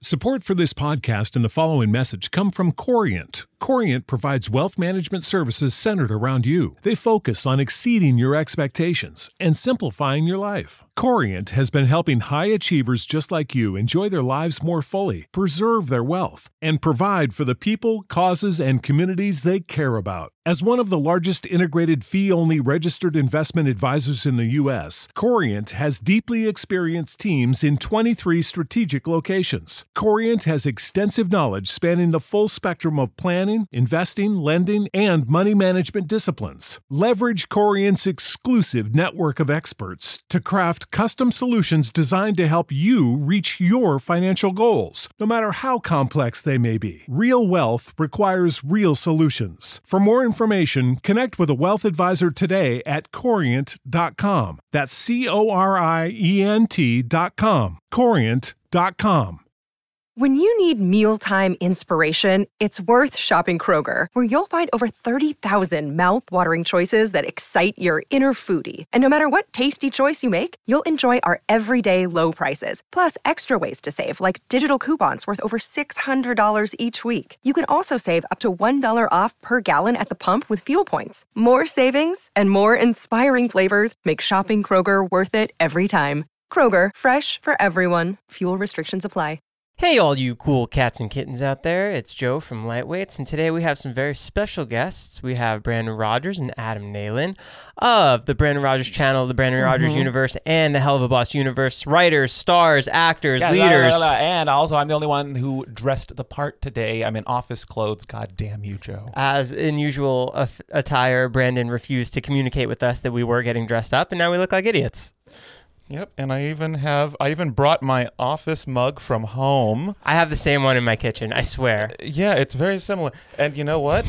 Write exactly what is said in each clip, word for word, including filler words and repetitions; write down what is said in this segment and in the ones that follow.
Support for this podcast and the following message come from Corient. Corient provides wealth management services centered around you. They focus on exceeding your expectations and simplifying your life. Corient has been helping high achievers just like you enjoy their lives more fully, preserve their wealth, and provide for the people, causes, and communities they care about. As one of the largest integrated fee-only registered investment advisors in the U S, Corient has deeply experienced teams in twenty-three strategic locations. Corient has extensive knowledge spanning the full spectrum of planning, investing, lending, and money management disciplines. Leverage Corient's exclusive network of experts to craft custom solutions designed to help you reach your financial goals, no matter how complex they may be. Real wealth requires real solutions. For more information, connect with a wealth advisor today at corient dot com. That's C O R I E N T dot com. corient dot com. When you need mealtime inspiration, it's worth shopping Kroger, where you'll find over thirty thousand mouth-watering choices that excite your inner foodie. And no matter what tasty choice you make, you'll enjoy our everyday low prices, plus extra ways to save, like digital coupons worth over six hundred dollars each week. You can also save up to one dollar off per gallon at the pump with fuel points. More savings and more inspiring flavors make shopping Kroger worth it every time. Kroger, fresh for everyone. Fuel restrictions apply. Hey, all you cool cats and kittens out there. It's Joe from Lightweights, and today we have some very special guests. We have Brandon Rogers and Adam Nalen of the Brandon Rogers channel, the Brandon mm-hmm. Rogers universe, and the Hell of a Boss universe. Writers, stars, actors, yeah, leaders. La, la, la, la. And also, I'm the only one who dressed the part today. I'm in office clothes. God damn you, Joe. As in usual uh, attire, Brandon refused to communicate with us that we were getting dressed up, and now we look like idiots. Yep, and I even have, I even brought my office mug from home. I have the same one in my kitchen, I swear. Yeah, it's very similar. And you know what?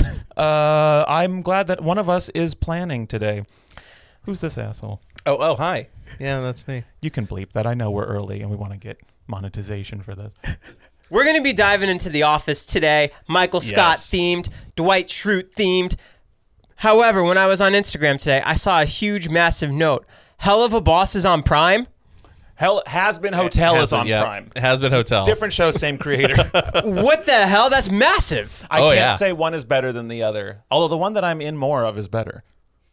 uh, I'm glad that one of us is planning today. Who's this asshole? Oh, oh, hi. Yeah, that's me. You can bleep that. I know we're early and we want to get monetization for this. We're going to be diving into The Office today. Michael Scott yes. themed, Dwight Schrute themed. However, when I was on Instagram today, I saw a huge, massive note. Hell of a Boss is on Prime? Hell, Has Been Hotel has is been, on yeah. Prime. Has Been Hotel. Different show, same creator. What the hell? That's massive. I oh, can't yeah. say one is better than the other. Although the one that I'm in more of is better.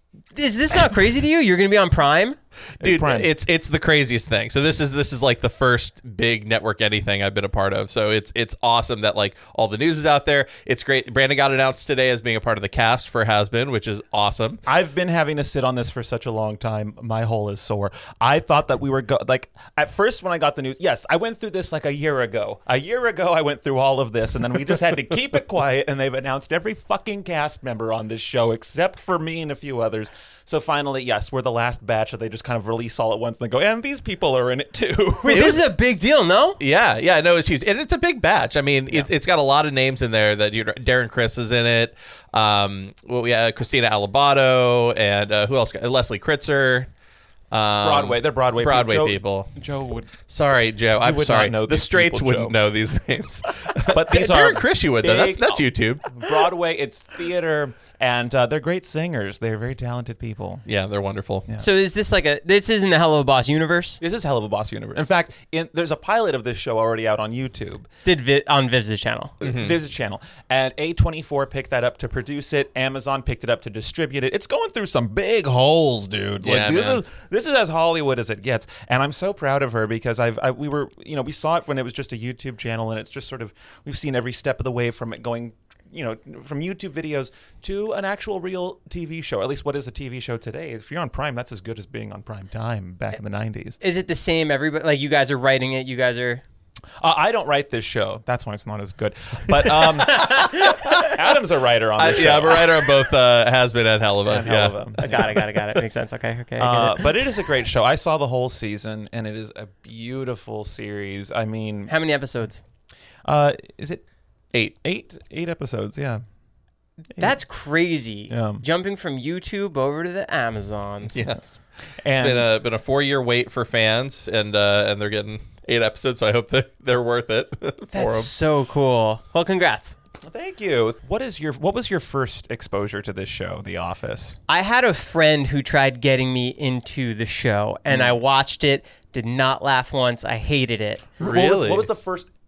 Is this not crazy to you? You're going to be on Prime? Dude, Prime. it's it's the craziest thing. So this is this is like the first big network anything I've been a part of. So it's it's awesome that like all the news is out there. It's great. Brandon got announced today as being a part of the cast for Has Been, which is awesome. I've been having to sit on this for such a long time. My hole is sore. I thought that we were go- like at first when I got the news. Yes, I went through this like a year ago. A year ago, I went through all of this, and then we just had to keep it quiet. And they've announced every fucking cast member on this show except for me and a few others. So finally, yes, we're the last batch that they just kind of release all at once and then go, and these people are in it too. Wait, this is a big deal, no? Yeah, yeah, no, it's huge, and it's a big batch. I mean, Yeah. it, it's got a lot of names in there. That you know, Darren Criss is in it. Um, well, yeah, Christina Alibato, and uh, who else? Leslie Kritzer. Um, Broadway, they're Broadway, Broadway Joe, people. Joe would, sorry, Joe. I'm would sorry. not know the these straights people, wouldn't Joe. know these names. but these Darren are Criss, you would though. That's big- that's YouTube. Broadway. It's theater, and uh, they're great singers. They're very talented people. Yeah, they're wonderful. Yeah. So is this like a, this isn't the Hell of a Boss universe? This is Hell of a Boss universe. In fact, in, there's a pilot of this show already out on YouTube. Did Vi- on Viv's channel. Mm-hmm. Viv's channel. And A twenty-four picked that up to produce it. Amazon picked it up to distribute it. It's going through some big holes, dude. Like, Yeah, this man. is this is as Hollywood as it gets. And I'm so proud of her because I've I, we were you know we saw it when it was just a YouTube channel, and it's just sort of we've seen every step of the way from it going, you know, from YouTube videos to an actual real T V show. At least what is a T V show today? If you're on Prime, that's as good as being on Prime Time back in the nineties. Is it the same? Everybody, like you guys are writing it. You guys are. Uh, I don't write this show. That's why it's not as good. But um, Adam's a writer on I, this show. yeah, I'm a writer on both uh, Has Been and Hell of a. And Yeah. Hell of a. I got it. Got it. Got it. Makes sense. Okay. Okay. I Uh, get it. but it is a great show. I saw the whole season, and it is a beautiful series. I mean, How many episodes? uh, is it Eight. eight? Eight episodes, yeah. That's crazy. Yeah. Jumping from YouTube over to the Amazons. Yeah. And It's been a been a four year wait for fans, and uh, and they're getting eight episodes. So I hope that they're worth it for That's them. so cool. Well, congrats. thank you. What is your What was your first exposure to this show, The Office? I had a friend who tried getting me into the show, and I watched it, did not laugh once. I hated it. What was, Really? what was the first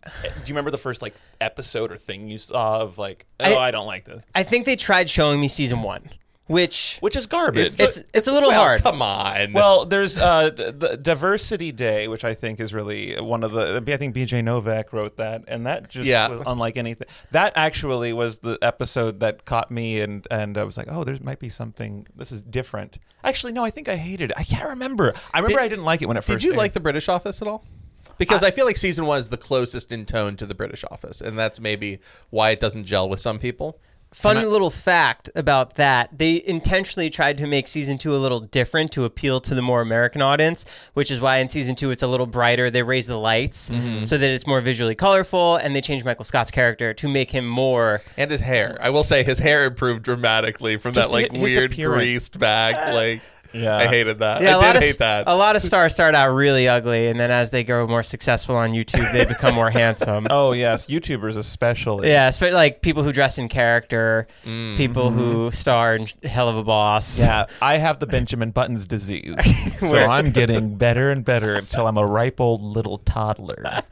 do you remember the first like episode or thing you saw of like, oh, I, I don't like this? I think they tried showing me season one, which Which is garbage. it's it's, it's a little Well, hard. come on. Well, there's uh, the Diversity Day, which I think is really one of the. I think B J Novak wrote that, and that just Yeah. was unlike anything. That actually was the episode that caught me, and and I was like, oh, there might be something. This is different. Actually, no, I think I hated it. I can't remember. I remember Did- I didn't like it when it first. Did you aired. like the British Office at all? Because I, I feel like season one is the closest in tone to the British Office, and that's maybe why it doesn't gel with some people. Fun little fact about that, they intentionally tried to make season two a little different to appeal to the more American audience, which is why in season two it's a little brighter. They raised the lights Mm-hmm. so that it's more visually colorful, and they changed Michael Scott's character to make him more... And his hair. I will say his hair improved dramatically from Just that like his weird appearance. greased back. Like, Yeah. I hated that. Yeah, a I lot did of hate that. a lot of stars start out really ugly, and then as they grow more successful on YouTube, they become more handsome. Oh yes, YouTubers especially. Yeah, especially like people who dress in character, Mm. people who star in Hell of a Boss. Yeah, I have the Benjamin Buttons disease, so Where- I'm getting better and better until I'm a ripe old little toddler.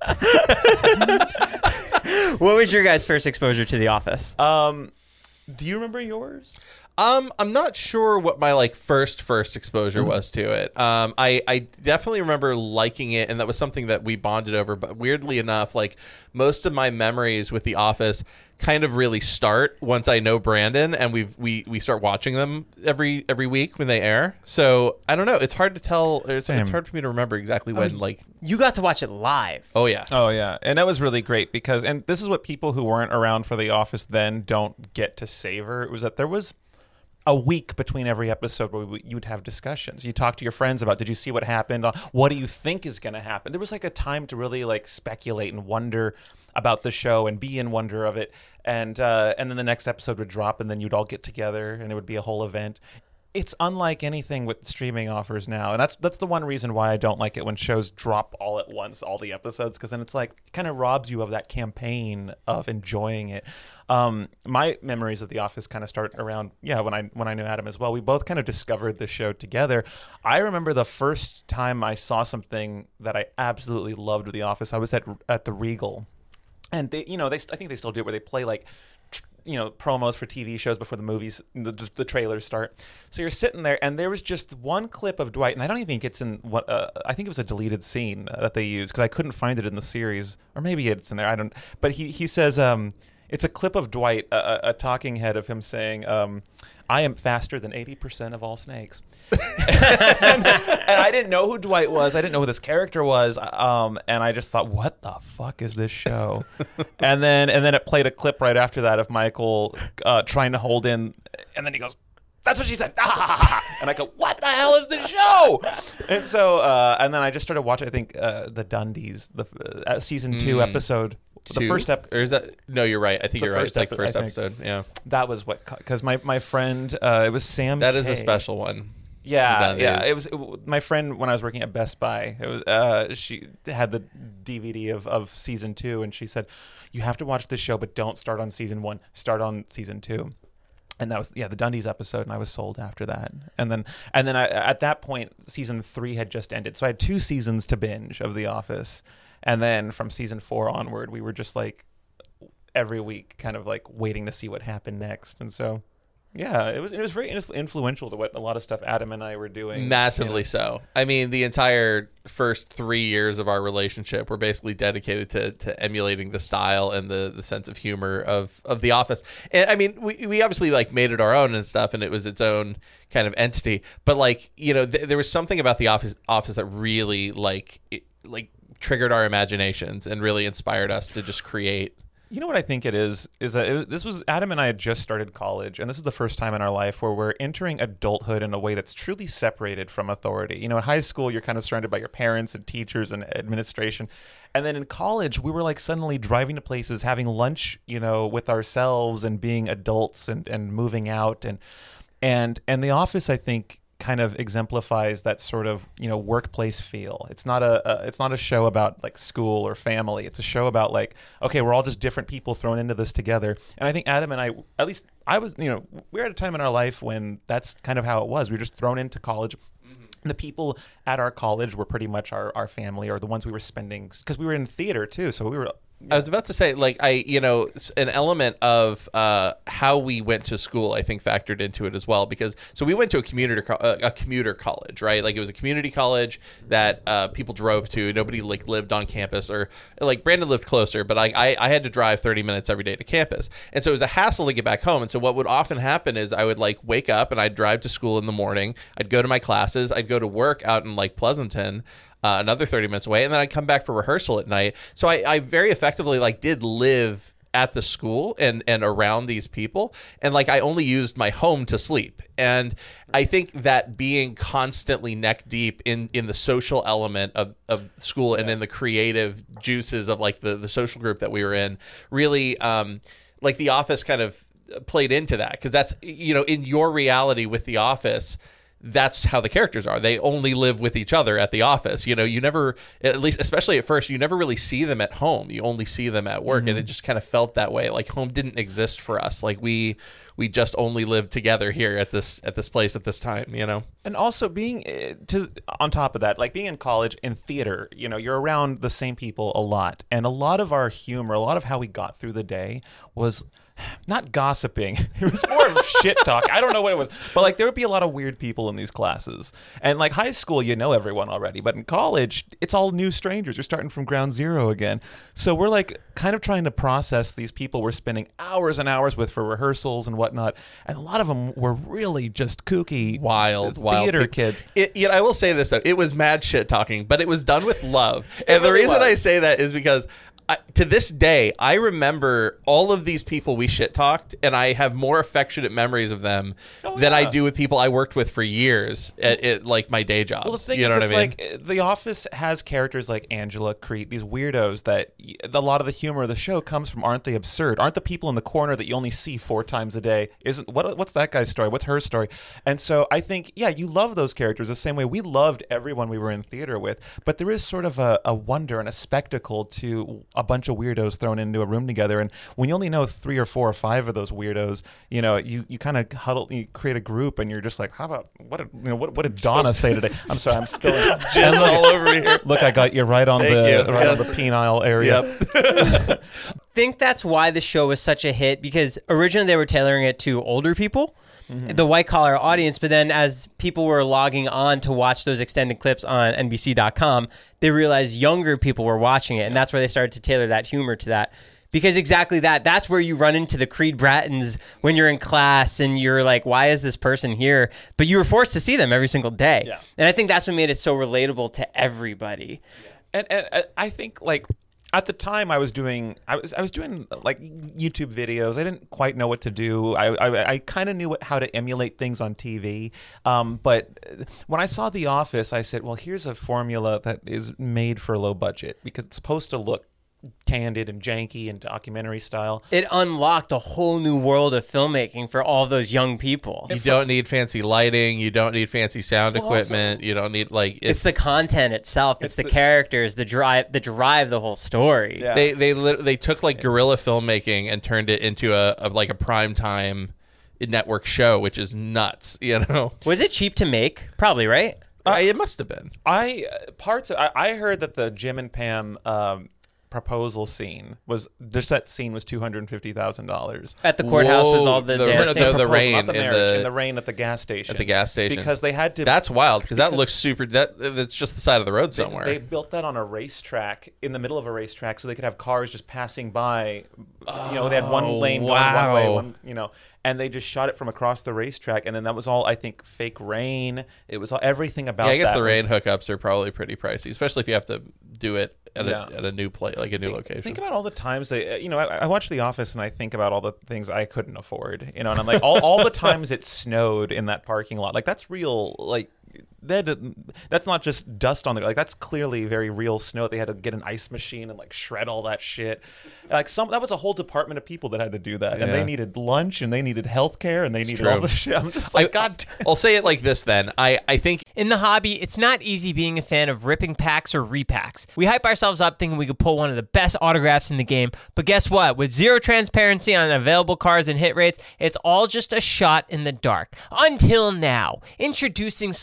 What was your guys' first exposure to The Office? Um, do you remember yours? Um, I'm not sure what my like first first exposure was to it. Um, I I definitely remember liking it, and that was something that we bonded over. But weirdly enough, like most of my memories with The Office kind of really start once I know Brandon, and we we we start watching them every every week when they air. So I don't know. It's hard to tell. It's, Same. it's hard for me to remember exactly when. Like, You got to watch it live. oh yeah, Oh yeah, and that was really great because, and this is what people who weren't around for The Office then don't get to savor. It was that there was a week between every episode where we, you would have discussions. You talk to your friends about, did you see what happened? Uh, What do you think is going to happen? There was like a time to really like speculate and wonder about the show and be in wonder of it. And uh, and then the next episode would drop, and then you'd all get together, and it would be a whole event. It's unlike anything with streaming offers now, and that's that's the one reason why I don't like it when shows drop all at once, all the episodes, because then it's like it kind of robs you of that campaign of enjoying it. Um, my memories of The Office kind of start around yeah when I when I knew Adam as well. We both kind of discovered the show together. I remember the first time I saw something that I absolutely loved with The Office. I was at at the Regal, and they you know they I think they still do it where they play like you know promos for T V shows before the movies the, the trailers start. So you're sitting there and there was just one clip of Dwight, and I don't even think it's in what uh, I think it was a deleted scene that they used because I couldn't find it in the series, or maybe it's in there, I don't, but he he says um it's a clip of Dwight, a, a talking head of him saying um I am faster than eighty percent of all snakes. and, and I didn't know who Dwight was. I didn't know who this character was. Um, and I just thought, what the fuck is this show? and then and then it played a clip right after that of Michael uh, trying to hold in. And then he goes, that's what she said. And I go, what the hell is this show? And so, uh, and then I just started watching, I think, uh, The Dundies, the uh, season two Mm. episode. The Two? first ep- or is that? No, you're right. I think the you're right. first It's like epi- first I think. episode. Yeah, that was what, because my, my friend, uh, it was Sam that is a Kay. special one. Yeah, The yeah. Dundies. It was it, my friend when I was working at Best Buy. It was uh, she had the D V D of, of season two, and she said, "You have to watch this show, but don't start on season one. Start on season two." And that was yeah the Dundies episode, and I was sold after that. And then and then I, at that point, season three had just ended, so I had two seasons to binge of The Office. And then from season four onward, we were just like every week, kind of like waiting to see what happened next. And so. Yeah, it was it was very influ- influential to what a lot of stuff Adam and I were doing. Massively you know. so. I mean, the entire first three years of our relationship were basically dedicated to, to emulating the style and the, the sense of humor of, of The Office. And I mean, we, we obviously like made it our own and stuff, and it was its own kind of entity. But like, you know, th- there was something about The Office Office that really like it, like triggered our imaginations and really inspired us to just create. You know what I think it is? Is that it, this was Adam and I had just started college, and this is the first time in our life where we're entering adulthood in a way that's truly separated from authority. You know, in high school, you're kind of surrounded by your parents and teachers and administration. And then in college, we were like suddenly driving to places, having lunch, you know, with ourselves and being adults and, and moving out. And, and, and The Office, I think, kind of exemplifies that sort of, you know, workplace feel. It's not a, a it's not a show about like school or family. It's a show about like, okay, we're all just different people thrown into this together. And I think Adam and I, at least I was, you know, we're at a time in our life when that's kind of how it was. We were just thrown into college. The people at our college were pretty much our, our family, or the ones we were spending, because we were in theater too. So we were I was about to say, like, I, you know, s- an element of uh, how we went to school, I think, factored into it as well. Because so we went to a commuter co- uh, a commuter college, right? Like, it was a community college that uh, people drove to. Nobody like lived on campus, or like Brandon lived closer, but I, I I had to drive thirty minutes every day to campus, and so it was a hassle to get back home. And so what would often happen is I would like wake up and I'd drive to school in the morning. I'd go to my classes. I'd go to work out in like Pleasanton. Uh, another thirty minutes away, and then I'd come back for rehearsal at night. So I, I very effectively like did live at the school and and around these people, and like I only used my home to sleep. And I think that being constantly neck deep in in the social element of, of school and in the creative juices of like the the social group that we were in, really um like The Office kind of played into that, because that's, you know, in your reality with The Office, that's how the characters are. They only live with each other at the office. You know, you never, at least, especially at first, you never really see them at home. You only see them at work. Mm-hmm. And it just kind of felt that way. Like home didn't exist for us. Like we, we just only lived together here at this, at this place at this time, you know? And also being uh, to, on top of that, like being in college, in theater, you know, you're around the same people a lot. And a lot of our humor, a lot of how we got through the day was not gossiping. It was more of shit talk. I don't know what it was. But like there would be a lot of weird people in these classes. And like high school, you know everyone already. But in college, it's all new strangers. You're starting from ground zero again. So we're like kind of trying to process these people we're spending hours and hours with for rehearsals and whatnot. And a lot of them were really just kooky, wild, wild theater people. kids. It, you know, I will say this though. It was mad shit talking, but it was done with love. And the reason I say that is because I, to this day, I remember all of these people we shit talked, and I have more affectionate memories of them oh, than yeah. I do with people I worked with for years at, at like my day jobs. Well, the thing you is, know it's what I mean? like The Office has characters like Angela, Crete, these weirdos that y- a lot of the humor of the show comes from. Aren't they absurd? Aren't the people in the corner that you only see four times a day? Isn't what? What's that guy's story? What's her story? And so I think, yeah, you love those characters the same way we loved everyone we were in theater with. But there is sort of a, a wonder and a spectacle to a bunch of weirdos thrown into a room together, and when you only know three or four or five of those weirdos, you know, you, you kind of huddle, you create a group, and you're just like, how about what? Did, you know, what, what did Donna say today? I'm sorry, I'm still jizz all over here. Look, I got you right on Thank the you. right Yes. on the penile area. Yep. Think that's why the show was such a hit, because originally they were tailoring it to older people, mm-hmm. the white collar audience, but then as people were logging on to watch those extended clips on N B C dot com, they realized younger people were watching it, and that's where they started to tailor that humor to that. Because exactly that, that's where you run into the Creed Brattons when you're in class and you're like, why is this person here? But you were forced to see them every single day. Yeah. And I think that's what made it so relatable to everybody. And, and, and I think like at the time I was doing, I was I was doing like YouTube videos. I didn't quite know what to do. I I, I kind of knew what, how to emulate things on T V. Um, but when I saw The Office, I said, well, here's a formula that is made for low budget because it's supposed to look candid and janky and documentary style. It unlocked a whole new world of filmmaking for all those young people. You don't need fancy lighting. You don't need fancy sound Well, equipment. also, you don't need like It's, it's, the content itself. It's, it's the, the- characters, the drive, the drive, the whole story. Yeah. they they lit- they took like guerrilla filmmaking and turned it into a, a like a prime time network show, which is nuts. You know, Was it cheap to make? Probably, right? uh, it must have been. I uh, parts. Of, I, I heard that the Jim and Pam um, proposal scene was just that scene was two hundred and fifty thousand dollars At the courthouse with Whoa, all the, the- dancing. the- the rain not the in marriage, the- in the rain at the gas station. At the gas station. because they had to. That's wild because that because- looks super. That that's just the side of the road They, somewhere. they built that on a racetrack in the middle of a racetrack, so they could have cars just passing by. You know, they had one Oh, lane going one way, wow. one, you know, and they just shot it from across the racetrack, and then that was all. I think fake rain. It was all, everything about. yeah, I guess that the rain was, hookups are probably pretty pricey, especially if you have to do it at Yeah. a at a new place, like a new location. Think about all the times they, you know, I, I watch The Office and I think about all the things I couldn't afford, you know, and I'm like, all, all the times it snowed in that parking lot, like that's real, like that. That's not just dust on the, like that's clearly very real snow. They had to get an ice machine and like shred all that shit. Like some, that was a whole department of people that had to do that, and Yeah. they needed lunch and they needed healthcare and they needed true. all this shit. I'm just like, I, God. damn. I'll say it like this then. I, I think In the hobby, it's not easy being a fan of ripping packs or repacks. We hype ourselves up thinking we could pull one of the best autographs in the game, but guess what? With zero transparency on available cards and hit rates, it's all just a shot in the dark. Until now. Introducing Slab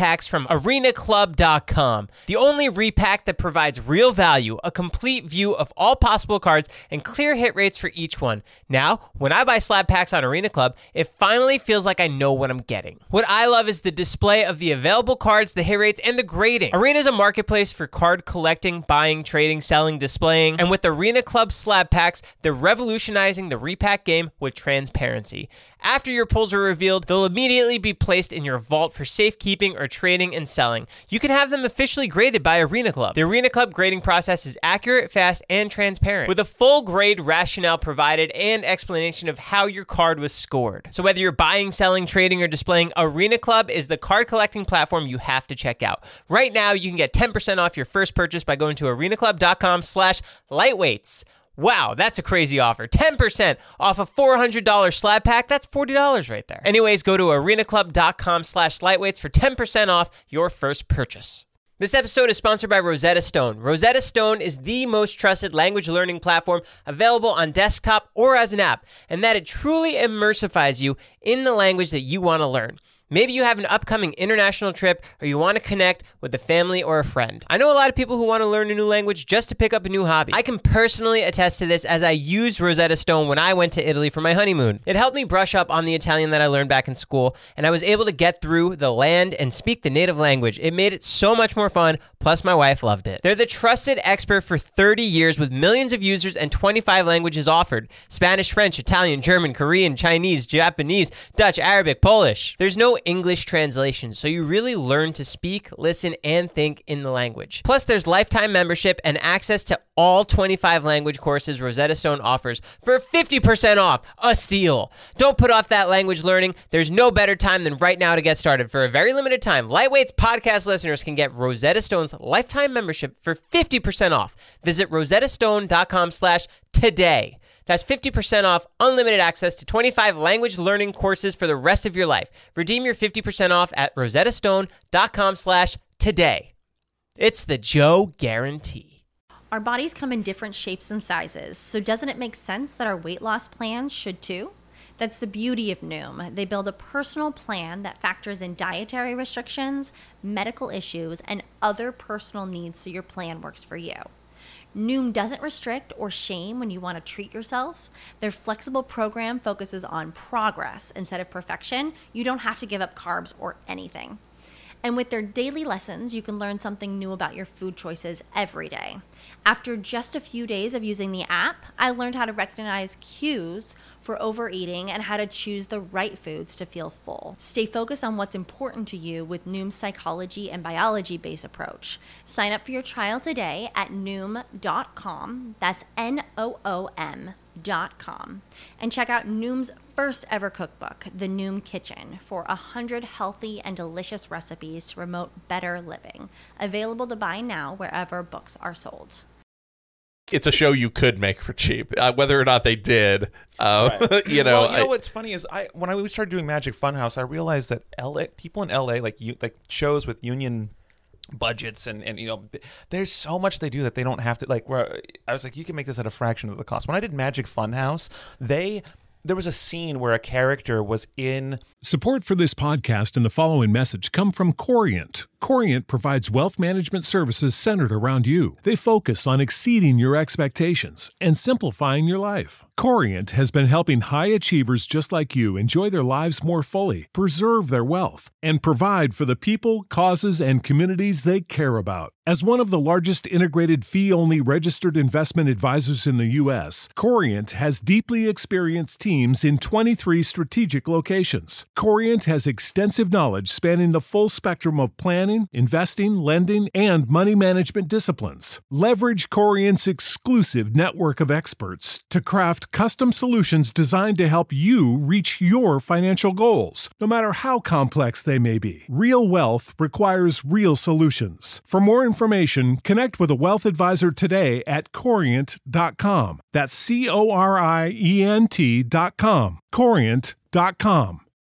packs from arena club dot com, the only repack that provides real value, a complete view of all possible cards, and clear hit rates for each one. Now, when I buy slab packs on Arena Club, it finally feels like I know what I'm getting. What I love is the display of the available cards, the hit rates, and the grading. Arena is a marketplace for card collecting, buying, trading, selling, displaying, and with Arena Club slab packs, they're revolutionizing the repack game with transparency. After your pulls are revealed, they'll immediately be placed in your vault for safekeeping or trading and selling. You can have them officially graded by Arena Club. The Arena Club grading process is accurate, fast, and transparent, with a full grade rationale provided and explanation of how your card was scored. So whether you're buying, selling, trading, or displaying, Arena Club is the card collecting platform you have to check out. Right now, you can get ten percent off your first purchase by going to arena club dot com slash lightweights. Wow, that's a crazy offer. ten percent off a four hundred dollars slab pack. That's forty dollars right there. Anyways, go to arena club dot com slash lightweights for ten percent off your first purchase. This episode is sponsored by Rosetta Stone. Rosetta Stone is the most trusted language learning platform available on desktop or as an app, and that it truly immersifies you in the language that you want to learn. Maybe you have an upcoming international trip or you want to connect with a family or a friend. I know a lot of people who want to learn a new language just to pick up a new hobby. I can personally attest to this as I used Rosetta Stone when I went to Italy for my honeymoon. It helped me brush up on the Italian that I learned back in school, and I was able to get through the land and speak the native language. It made it so much more fun, plus my wife loved it. They're the trusted expert for thirty years with millions of users and twenty-five languages offered. Spanish, French, Italian, German, Korean, Chinese, Japanese, Dutch, Arabic, Polish. There's no English translation, so you really learn to speak, listen, and think in the language. Plus, there's lifetime membership and access to all twenty-five language courses Rosetta Stone offers for fifty percent off. A steal. Don't put off that language learning. There's no better time than right now to get started. For a very limited time, Lightweight's podcast listeners can get Rosetta Stone's lifetime membership for fifty percent off. Visit rosetta stone dot com slash today. That's fifty percent off unlimited access to twenty-five language learning courses for the rest of your life. Redeem your fifty percent off at rosetta stone dot com slash today. It's the Joe Guarantee. Our bodies come in different shapes and sizes, so doesn't it make sense that our weight loss plans should too? That's the beauty of Noom. They build a personal plan that factors in dietary restrictions, medical issues, and other personal needs so your plan works for you. Noom doesn't restrict or shame when you want to treat yourself. Their flexible program focuses on progress instead of perfection. You don't have to give up carbs or anything. And with their daily lessons, you can learn something new about your food choices every day. After just a few days of using the app, I learned how to recognize cues for overeating and how to choose the right foods to feel full. Stay focused on what's important to you with Noom's psychology and biology-based approach. Sign up for your trial today at noom dot com. That's N O O M dot com. And check out Noom's first ever cookbook, The Noom Kitchen, for one hundred healthy and delicious recipes to promote better living. Available to buy now wherever books are sold. It's a show you could make for cheap, uh, whether or not they did. Uh, Right. you know, well, you know I, what's funny is I when I started doing Magic Funhouse, I realized that L A people in L A like you like shows with union budgets and and you know there's so much they do that they don't have to like. Where I was like, you can make this at a fraction of the cost. When I did Magic Funhouse, they there was a scene where a character was in. Support for this podcast and the following message come from Corient. Corient provides wealth management services centered around you. They focus on exceeding your expectations and simplifying your life. Corient has been helping high achievers just like you enjoy their lives more fully, preserve their wealth, and provide for the people, causes, and communities they care about. As one of the largest integrated fee-only registered investment advisors in the U S, Corient has deeply experienced teams in twenty-three strategic locations. Corient has extensive knowledge spanning the full spectrum of planning, investing, lending, and money management disciplines. Leverage Corient's exclusive network of experts to craft custom solutions designed to help you reach your financial goals, no matter how complex they may be. Real wealth requires real solutions. For more information, connect with a wealth advisor today at corient dot com. That's C O R I E N T dot com. corient dot com.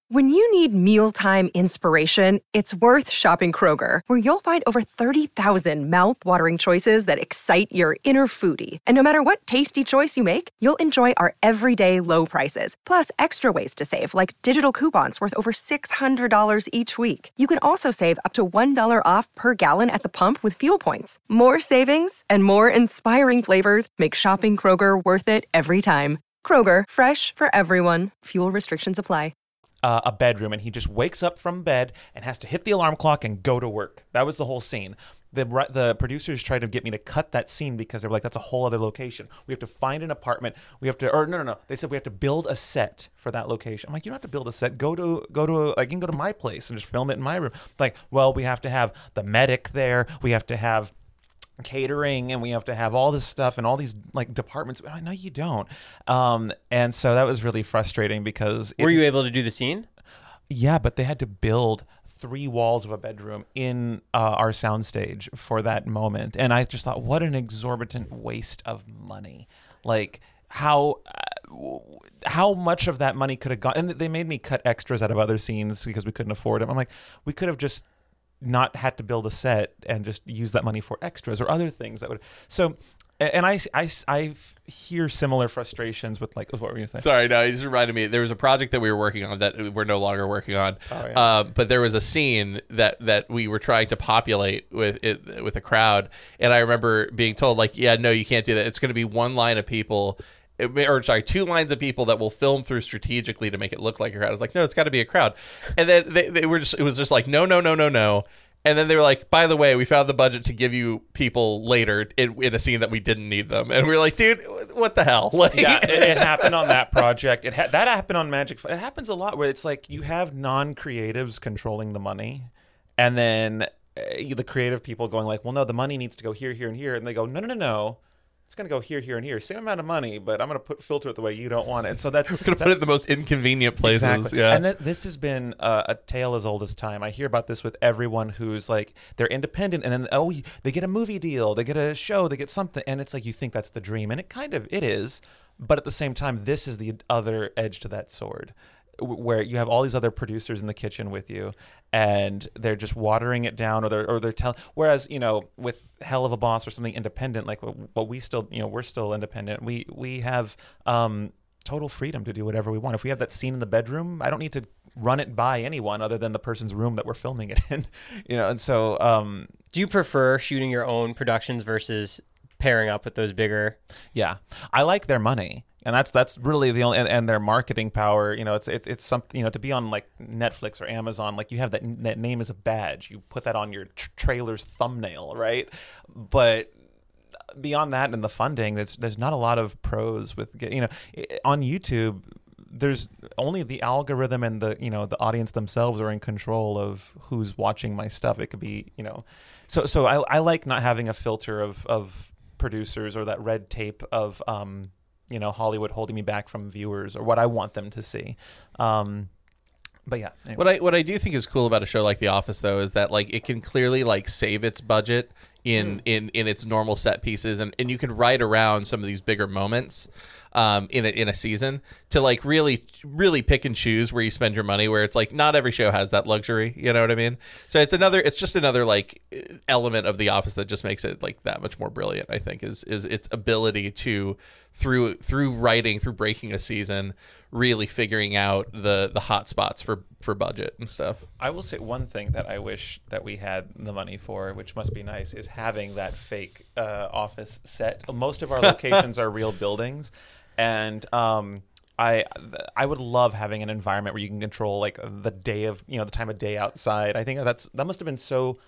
When you need mealtime inspiration, it's worth shopping Kroger, where you'll find over thirty thousand mouth-watering choices that excite your inner foodie. And no matter what tasty choice you make, you'll enjoy our everyday low prices, plus extra ways to save, like digital coupons worth over six hundred dollars each week. You can also save up to one dollar off per gallon at the pump with fuel points. More savings and more inspiring flavors make shopping Kroger worth it every time. Kroger, fresh for everyone. Fuel restrictions apply. Uh, a bedroom, and he just wakes up from bed and has to hit the alarm clock and go to work. That was the whole scene. The the producers tried to get me to cut that scene because they were like, that's a whole other location. We have to find an apartment. We have to, or no, no, no. They said we have to build a set for that location. I'm like, you don't have to build a set. Go to, go to, like, you can go to my place and just film it in my room. Like, well, we have to have the medic there. We have to have catering, and we have to have all this stuff and all these like departments. But no, you don't. Um, and so that was really frustrating because it, Were you able to do the scene? Yeah, but they had to build three walls of a bedroom in uh, our soundstage for that moment, and I just thought, what an exorbitant waste of money! Like how uh, how much of that money could have gone? And they made me cut extras out of other scenes because we couldn't afford them. I'm like, we could have just not had to build a set and just use that money for extras or other things that would. So, and I, I, I hear similar frustrations with like, what were you going to say? Sorry, no, it just reminded me. There was a project that we were working on that we're no longer working on. Oh, yeah. uh, but there was a scene that, that we were trying to populate with it with a crowd. And I remember being told like, yeah, no, you can't do that. It's going to be one line of people. It may, or sorry, two lines of people that will film through strategically to make it look like a crowd. I was like, no, it's got to be a crowd. And then they, they were just, it was just like, no, no, no, no, no. And then they were like, by the way, we found the budget to give you people later in, in a scene that we didn't need them. And we were like, dude, what the hell? Like, yeah, it, it happened on that project. It ha- that happened on Magic. It happens a lot where it's like you have non-creatives controlling the money, and then uh, the creative people going like, well, no, the money needs to go here, here, and here. And they go, no, no, no, no. It's going to go here, here, and here. Same amount of money, but I'm going to put filter it the way you don't want it. And so that's we're going to put it in the most inconvenient places. Exactly. Yeah. And th- this has been uh, a tale as old as time. I hear about this with everyone who's like, they're independent, and then, oh, they get a movie deal, they get a show, they get something. And it's like, you think that's the dream. And it kind of, it is. But at the same time, this is the other edge to that sword, where you have all these other producers in the kitchen with you, and they're just watering it down, or they're or they're telling. Whereas, you know, with Hell of a Boss or something independent, like what we still, you know, we're still independent. We we have um, total freedom to do whatever we want. If we have that scene in the bedroom, I don't need to run it by anyone other than the person's room that we're filming it in, you know. And so, um, Do you prefer shooting your own productions versus pairing up with those bigger? Yeah, I like their money. And that's that's really the only, and, and their marketing power. You know, it's it, it's something, you know, to be on like Netflix or Amazon, like you have that that name as a badge. You put that on your tr- trailer's thumbnail, right? But beyond that and the funding, there's there's not a lot of pros with, you know, on YouTube. There's only the algorithm and the, you know, the audience themselves are in control of who's watching my stuff. It could be, you know, so so I I like not having a filter of of producers or that red tape of um. you know, Hollywood holding me back from viewers or what I want them to see. Um, but yeah. Anyway. What I what I do think is cool about a show like The Office, though, is that like it can clearly like save its budget in mm. in, in its normal set pieces, and, and you can write around some of these bigger moments um, in a in a season to like really really pick and choose where you spend your money. Where it's like not every show has that luxury. You know what I mean? So it's another it's just another like element of The Office that just makes it like that much more brilliant. I think is is its ability to through through writing, through breaking a season, really figuring out the the hot spots for for budget and stuff. I will say one thing that I wish that we had the money for, which must be nice, is having that fake uh, office set. Most of our locations are real buildings, and um, I I would love having an environment where you can control like the day of, you know, the time of day outside. I think that's that must have been so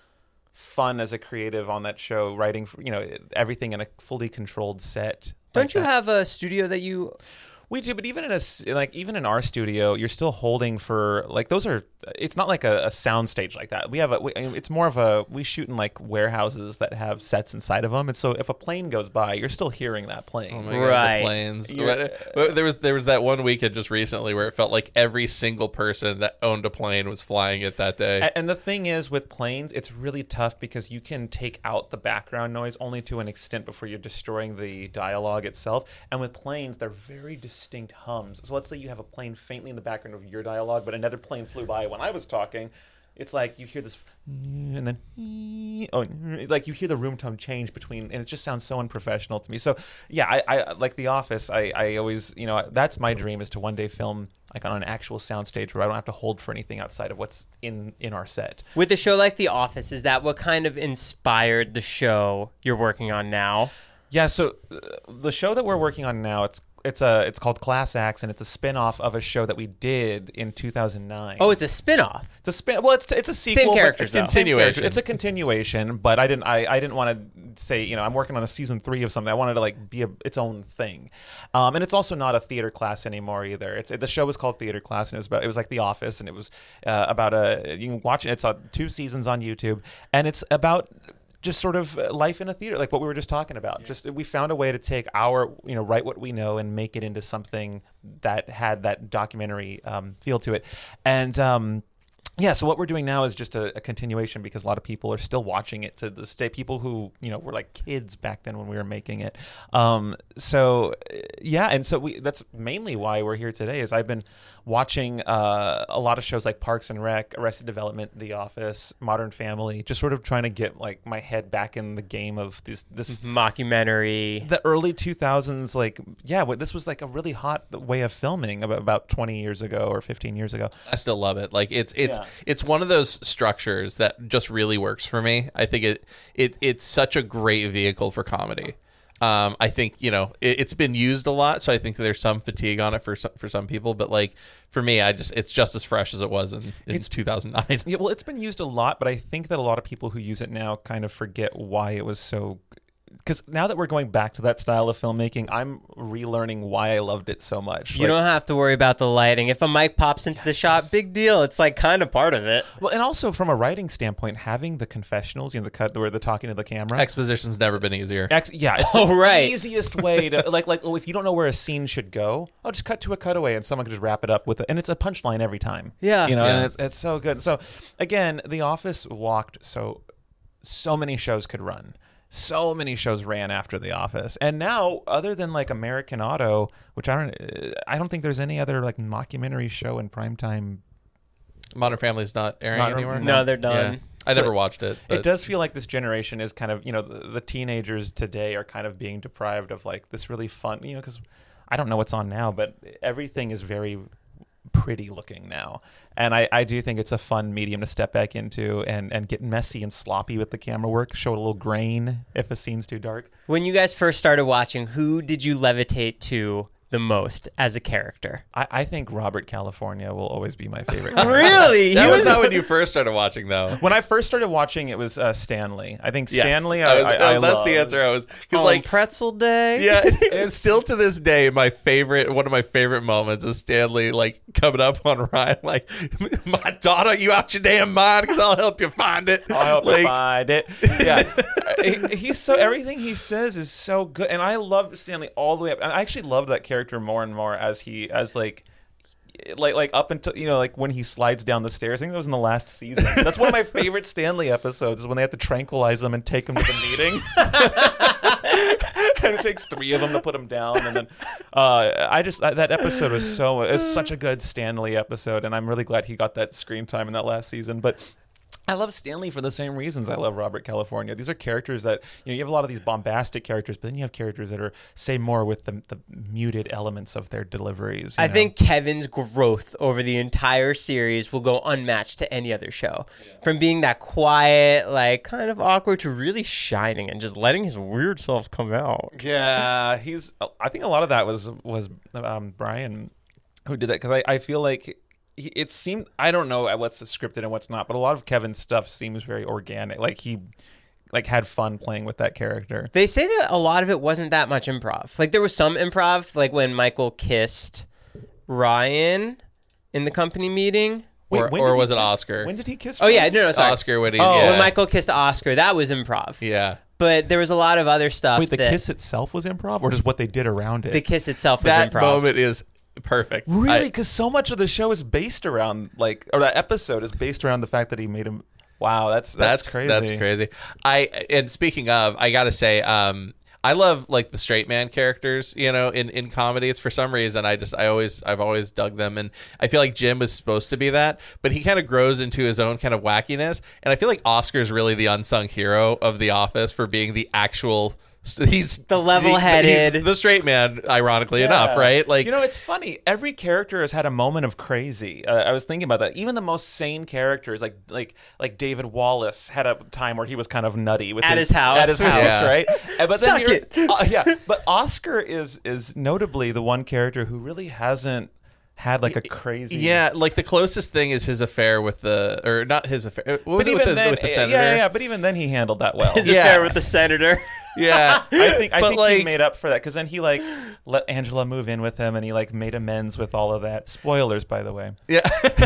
fun as a creative on that show, writing for, you know, everything in a fully controlled set. Don't like you that. have a studio that you? We do, but even in a like even in our studio, you're still holding for like those are. It's not like a, a sound stage like that. We have a. We, it's more of a. We shoot in like warehouses that have sets inside of them, and so if a plane goes by, you're still hearing that plane. Oh my God, Right. the planes. There was there was that one weekend just recently where it felt like every single person that owned a plane was flying it that day. A- And the thing is, with planes, it's really tough because you can take out the background noise only to an extent before you're destroying the dialogue itself. And with planes, they're very distorted. distinct hums. So let's say you have a plane faintly in the background of your dialogue, but another plane flew by when I was talking. It's like you hear this, and then, oh, like you hear the room tone change between, and it just sounds so unprofessional to me. So, yeah, I, I like The Office. I, I always, you know, that's my dream is to one day film like on an actual soundstage where I don't have to hold for anything outside of what's in in our set. With a show like The Office, is that what kind of inspired the show you're working on now? Yeah. So uh, the show that we're working on now, it's It's a it's called Class Acts, and it's a spin-off of a show that we did in two thousand nine. Oh, it's a spin-off. It's a spin. Well, it's it's a sequel. Same characters, but though. Continuation. It's a continuation, but I didn't I, I didn't want to say, you know, I'm working on a season three of something. I wanted to like be a, its own thing, um, and it's also not a theater class anymore either. It's the show was called Theater Class, and it was about it was like The Office, and it was uh, about a you can watch it. It's on two seasons on YouTube, and it's about just sort of life in a theater, like what we were just talking about. Yeah. Just we found a way to take our, you know, write what we know and make it into something that had that documentary um, feel to it. And um, yeah, so what we're doing now is just a, a continuation because a lot of people are still watching it to this day. People who, you know, were like kids back then when we were making it. Um, so yeah, and so we that's mainly why we're here today is I've been watching uh, a lot of shows like Parks and Rec, Arrested Development, The Office, Modern Family, just sort of trying to get like my head back in the game of this this mockumentary. The early two thousands, like yeah, this was like a really hot way of filming about, about twenty years ago or fifteen years ago. I still love it. Like it's it's Yeah. it's one of those structures that just really works for me. I think it it it's such a great vehicle for comedy. Um, I think, you know, it, it's been used a lot, so I think there's some fatigue on it for some, for some people. But like for me, I just it's just as fresh as it was in, in It's- two thousand nine. Yeah, well, it's been used a lot, but I think that a lot of people who use it now kind of forget why it was so. Because now that we're going back to that style of filmmaking, I'm relearning why I loved it so much. You Like- don't have to worry about the lighting. If a mic pops into the shot, big deal. It's like kind of part of it. Well, and also from a writing standpoint, having the confessionals, you know, the cut where they're talking to the camera. Exposition's never been easier. Ex- yeah, it's Oh, the right. easiest way to like like oh, if you don't know where a scene should go, I'll just cut to a cutaway and someone can just wrap it up with it, and it's a punchline every time. Yeah. you know, Yeah. and it's it's so good. So again, The Office walked so so many shows could run. So many shows ran after The Office, and now, other than like American Auto, which I don't, uh, I don't think there's any other like mockumentary show in primetime. Modern Family's not airing Not- anymore. No, they're Yeah. done. I So never watched it. But It does feel like this generation is kind of, you know, the, the teenagers today are kind of being deprived of like this really fun, you know, because I don't know what's on now, but everything is very pretty looking now. And I, I do think it's a fun medium to step back into and, and get messy and sloppy with the camera work, show a little grain if a scene's too dark. When you guys first started watching, who did you levitate to the most as a character? I, I think Robert California will always be my favorite. Really? that He was not when you first started watching, though. When I first started watching, it was uh, Stanley. I think Yes. Stanley, I I, was- I, that was- I that's love. the answer. I was because Oh, like Pretzel Day? yeah, it's still to this day my favorite. One of my favorite moments is Stanley like coming up on Ryan like, "My daughter, you out your damn mind? Because I'll help you find it." I'll help like, you find it. Yeah, he, he's so everything he says is so good, and I love Stanley all the way up. I actually loved that character more and more as he as like. Like, like up until you know, like when he slides down the stairs. I think that was in the last season. That's one of my favorite Stanley episodes. Is when they have to tranquilize him and take him to the meeting. And it takes three of them to put him down, and then uh, I just that, that episode was so it's such a good Stanley episode, and I'm really glad he got that screen time in that last season. But I love Stanley for the same reasons I love Robert California. These are characters that, you know, you have a lot of these bombastic characters, but then you have characters that are say more with the, the muted elements of their deliveries. you I know? think Kevin's growth over the entire series will go unmatched to any other show. From being that quiet, like kind of awkward, to really shining and just letting his weird self come out. Yeah, he's. I think a lot of that was was um, Brian who did that, because I, I feel like he, it seemed, I don't know what's scripted and what's not, but a lot of Kevin's stuff seems very organic. Like he like had fun playing with that character. They say that a lot of it wasn't that much improv. Like there was some improv, like when Michael kissed Ryan in the company meeting. or when or did he was it kiss- Oscar? When did he kiss? Oh yeah, Ryan? no, no, sorry. Oscar when he Oh, yeah. when Michael kissed Oscar, that was improv. yeah. But there was a lot of other stuff. Wait, the that, kiss itself was improv, or just what they did around it? the kiss itself was That improv. moment is perfect. Really? I- Because so much of the show is based around, like, or that episode is based around the fact that he made him. Wow, that's that's, That's crazy. That's crazy. I and speaking of, I gotta say, um, I love like the straight man characters, you know, in, in comedies for some reason. I just I always I've always dug them, and I feel like Jim was supposed to be that, but he kind of grows into his own kind of wackiness, and I feel like Oscar's really the unsung hero of The Office for being the actual. He's The level-headed. he's the straight man, ironically enough, right? Like, you know, it's funny. Every character has had a moment of crazy. Uh, I was thinking about that. Even the most sane characters, like like like David Wallace, had a time where he was kind of nutty with At his house. At his house, Yeah. right? Uh, But Suck you're- it. uh, yeah, but Oscar is is notably the one character who really hasn't had like a crazy. yeah, like the closest thing is his affair with the, or not his affair. What was But it even with the, then, with the yeah, senator? yeah, yeah. But even then, he handled that well. His Yeah. affair with the senator. Yeah, I think I But, think like- he made up for that because then he like let Angela move in with him, and he like made amends with all of that. Spoilers, by the way. Yeah.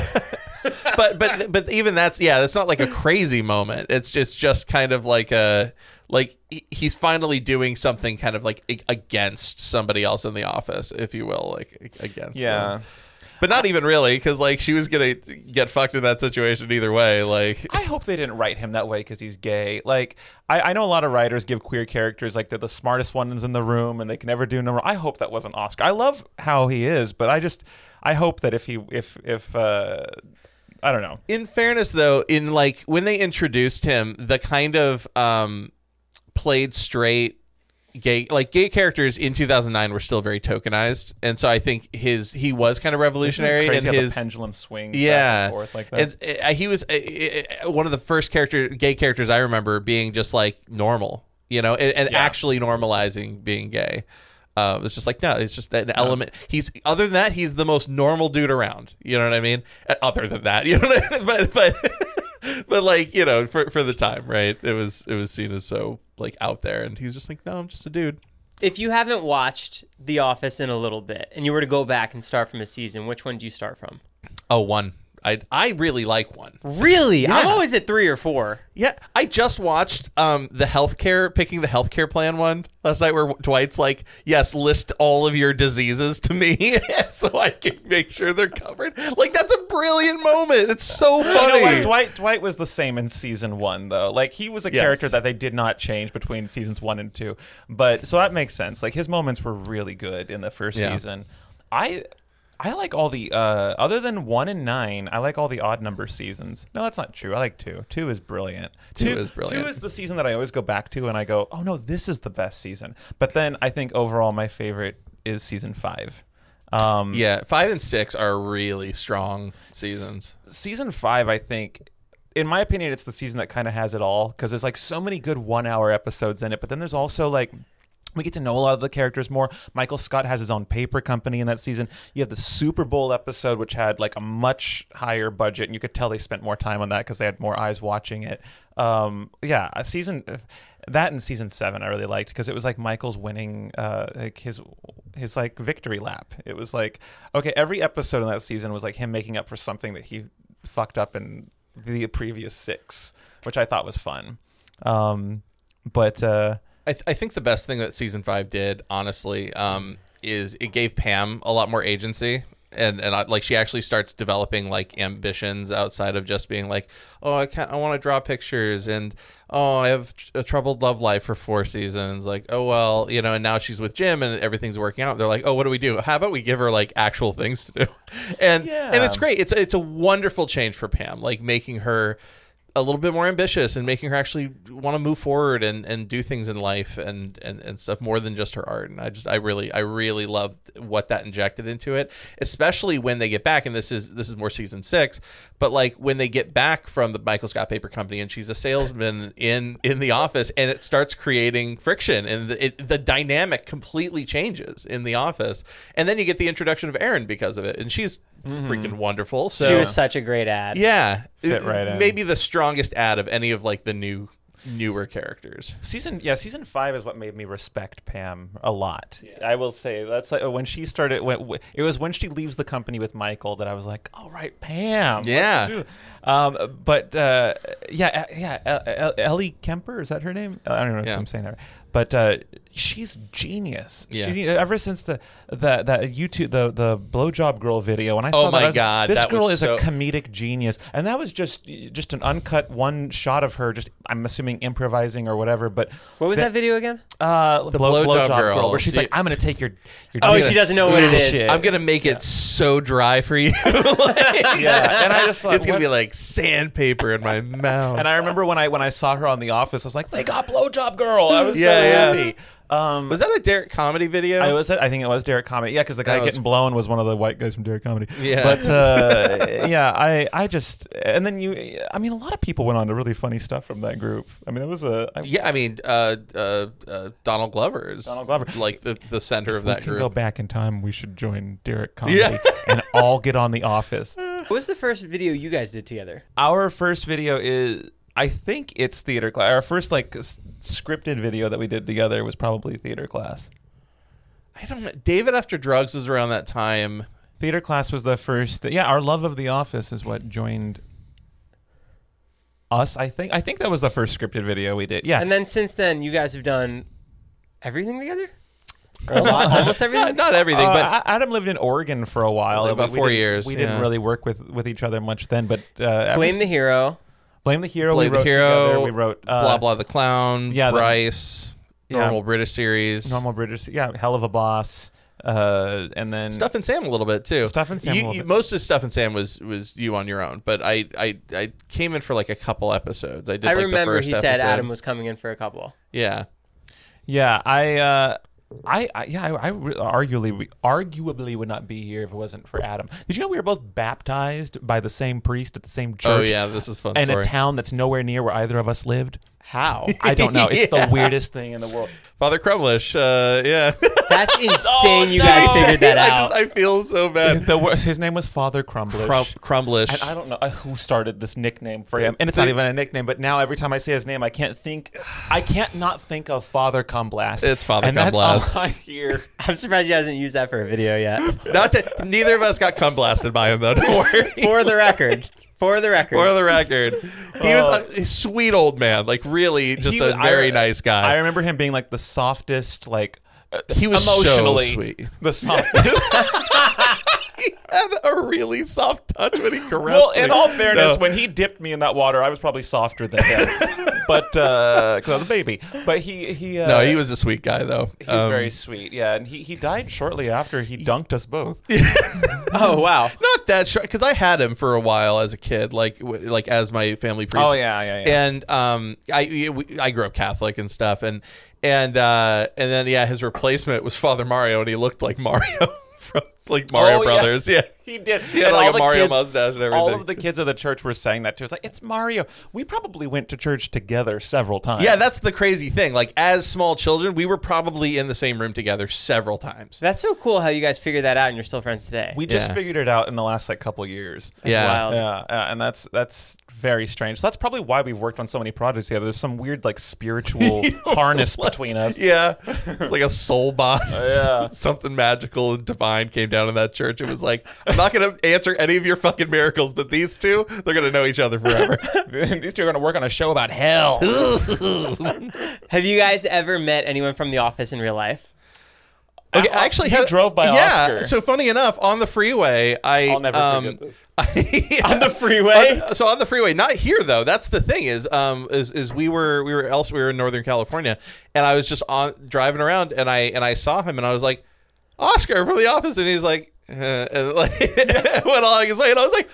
but but but even that's yeah, that's not like a crazy moment. It's just just kind of like a like he- he's finally doing something kind of like a- against somebody else in the office, if you will, like against them. But not even really, because like she was gonna get fucked in that situation either way. Like I hope they didn't write him that way because he's gay. Like I, I know a lot of writers give queer characters like they're the smartest ones in the room and they can never do no wrong. I hope that wasn't Oscar. I love how he is, but I just I hope that if he if if uh, I don't know. in fairness, though, in like when they introduced him, the kind of um played straight gay like gay characters in two thousand nine were still very tokenized, and so I think his he was kind of revolutionary Crazy in how his the pendulum swings yeah back and forth like that. It's, uh, he was uh, uh, one of the first character gay characters I remember being just like normal, you know, and, and Yeah. actually normalizing being gay. Uh, it's just like no, it's just an element. He's other than that, he's the most normal dude around. You know what I mean? Uh, Other than that, you know what I mean? But but but like you know, for for the time, right? It was it was seen as so like out there, and he's just like, no, I'm just a dude. If you haven't watched The Office in a little bit, and you were to go back and start from a season, which one do you start from? Oh, one. I I really like one. Really? I'm Yeah. always at three or four. Yeah, I just watched um the healthcare picking the healthcare plan one last night, where Dwight's like, "Yes, list all of your diseases to me, so I can make sure they're covered." Like that's a brilliant moment. It's so You funny. know what? Dwight Dwight was the same in season one though. Like he was a Yes. character that they did not change between seasons one and two. But so that makes sense. Like his moments were really good in the first Yeah. season. I I like all the uh, other than one and nine. I like all the odd number seasons. No, that's not true. I like two. Two is brilliant. Two is brilliant. Two is the season that I always go back to and I go, oh no, this is the best season. But then I think overall my favorite is season five. Um, Yeah, five and six are really strong seasons. season five, I think, in my opinion, it's the season that kind of has it all because there's like so many good one-hour episodes in it. But then there's also like we get to know a lot of the characters more. Michael Scott has his own paper company in that season. You have the Super Bowl episode, which had like a much higher budget, and you could tell they spent more time on that because they had more eyes watching it. Um, yeah, a season that and season seven I really liked because it was like Michael's winning uh, like his his like victory lap. It was like okay, every episode in that season was like him making up for something that he fucked up in the previous six, which I thought was fun. Um, but uh, I, th- I think the best thing that season five did, honestly, um, is it gave Pam a lot more agency, and and I, like she actually starts developing like ambitions outside of just being like, oh, I can't, I want to draw pictures, and oh, I have a troubled love life for four seasons. Like, oh well, you know, and now she's with Jim, and everything's working out. They're like, oh, what do we do? How about we give her like actual things to do? And Yeah. and it's great. It's it's a wonderful change for Pam, like making her a little bit more ambitious and making her actually want to move forward and, and do things in life and, and, and stuff more than just her art. And I just, I really, I really loved what that injected into it, especially when they get back. And this is, this is more season six, but like when they get back from the Michael Scott Paper Company and she's a salesman in, in the office and it starts creating friction and the, it, the dynamic completely changes in the office. And then you get the introduction of Erin because of it. And she's freaking wonderful. So She was such a great ad. yeah, Fit right in. maybe the strongest ad of any of like the new newer characters. season yeah season five is what made me respect Pam a lot. I will say that's like when she started when it was when she leaves the company with Michael that I was like, all right, Pam, let's Yeah. do- um but uh yeah yeah El- El- Ellie Kemper, is that her name? I don't know if Yeah. I'm saying that right. but uh, she's genius. Yeah. She, ever since the the that YouTube the the blowjob girl video, when I saw Oh my that, I was, God, this that girl was is so- a comedic genius, and that was just just an uncut one shot of her. Just I'm assuming improvising or whatever. But What was the- that video again? Uh, The blow, blowjob blowjob girl. where she's Do like, you- I'm gonna take your. your Oh, dick she doesn't know what it is. shit. I'm gonna make it so dry for you. Yeah, and I just thought, it's gonna what- be like sandpaper in my mouth. And I remember when I when I saw her on The Office, I was like, they got blowjob girl. I was Yeah, so yeah. happy. Um, was that a Derek comedy video? I was. I think it was Derek Comedy. Yeah, because the guy That was- getting blown was one of the white guys from Derek Comedy. Yeah. But uh, yeah, I I just and then you. I mean, a lot of people went on to really funny stuff from that group. I mean, it was a. I, Yeah, I mean, uh, uh, uh, Donald Glover is Donald Glover. like the, the center of we that can group. go back in time. We should join Derek Comedy Yeah. and all get on The Office. What was the first video you guys did together? Our first video is. I think it's theater class. Our first like s- scripted video that we did together was probably theater class. I don't know. David After Drugs was around that time. Theater class was the first. Yeah, our love of The Office is what joined us. I think. I think that was the first scripted video we did. Yeah, And then since then, you guys have done everything together? Or a lot, almost everything? Not, not everything, Uh, but A- Adam lived in Oregon for a while. Like about We four didn't- years, We yeah. didn't really work with, with each other much then. But uh, ever Blame s- the Hero. Blame the hero. Blame we wrote the Hero, together. We wrote uh, Blah Blah the Clown, yeah, the- Bryce, yeah. Normal British Series, Normal British. Yeah, Hell of a Boss. Uh, and then Stuff and Sam a little bit too. Stuff and Sam a You, little you- bit. most of Stuff and Sam was was you on your own, but I I, I came in for like a couple episodes. I did. I like, remember the first he said episode. Adam was coming in for a couple. Yeah. Yeah, I, uh, I, I, yeah, I, I re- arguably, arguably would not be here if it wasn't for Adam. Did you know we were both baptized by the same priest at the same church? Oh yeah, this is a fun in story. a town that's nowhere near where either of us lived. How? I don't know. It's Yeah. the weirdest thing in the world. Father Crumlish. Uh, yeah. That's insane you guys I figured that I out. Just, I feel so bad. The wor- his name was Father Crumblish. Crum, Crumblish. And I don't know uh, who started this nickname for him, and it's not even a nickname. But now every time I say his name, I can't think, I can't not think of Father Cumblast. It's Father and that's Cumblast. all I hear. I'm surprised he hasn't used that for a video yet. Not to, neither of us got cum blasted by him though. Don't worry. For the record. For the record. For the record, he was a, a sweet old man. Like really, just He a was- very I- nice guy. I remember him being like the softest, like uh, He was so emotionally sweet. the softest. He had a really soft touch when he caressed Well, me. in all fairness, No. when he dipped me in that water, I was probably softer than him. But because I was a baby. But he he uh, no, he was a sweet guy though. he was Um, very sweet. Yeah, and he he died shortly after he dunked us both. Oh, wow. not that short because I had him for a while as a kid, like w- like as my family priest. Oh, yeah, yeah, yeah. And um, I we- I grew up Catholic and stuff, and and uh, and then yeah, his replacement was Father Mario, and he looked like Mario from like Mario Oh, yeah. Brothers. Yeah. He did. He had And like all a the Mario kids- mustache and everything. All of the kids of the church were saying that too. It's like, it's Mario. We probably went to church together several times. Yeah, that's the crazy thing. Like as small children, we were probably in the same room together several times. That's so cool how you guys figured that out and you're still friends today. we just Yeah. figured it out in the last like couple years. Yeah. wild. Yeah, uh, and that's that's very strange. So that's probably why we've worked on so many projects together. There's some weird like spiritual harness between us. Yeah, it's like a soul bond. Yeah. Something magical and divine came down in that church. It was like, I'm not going to answer any of your fucking miracles, but these two, they're going to know each other forever. These two are going to work on a show about hell. Have you guys ever met anyone from The Office in real life? Okay, I actually You have- drove by yeah, Oscar. So funny enough, on the freeway, I I'll never um, forget this. I- On the freeway? On- so on the freeway, not here though. That's the thing is, um, is is we were we were elsewhere in Northern California, and I was just on driving around, and I and I saw him, and I was like, Oscar from The Office, and he's like. Uh, and like went along his way, and I was like,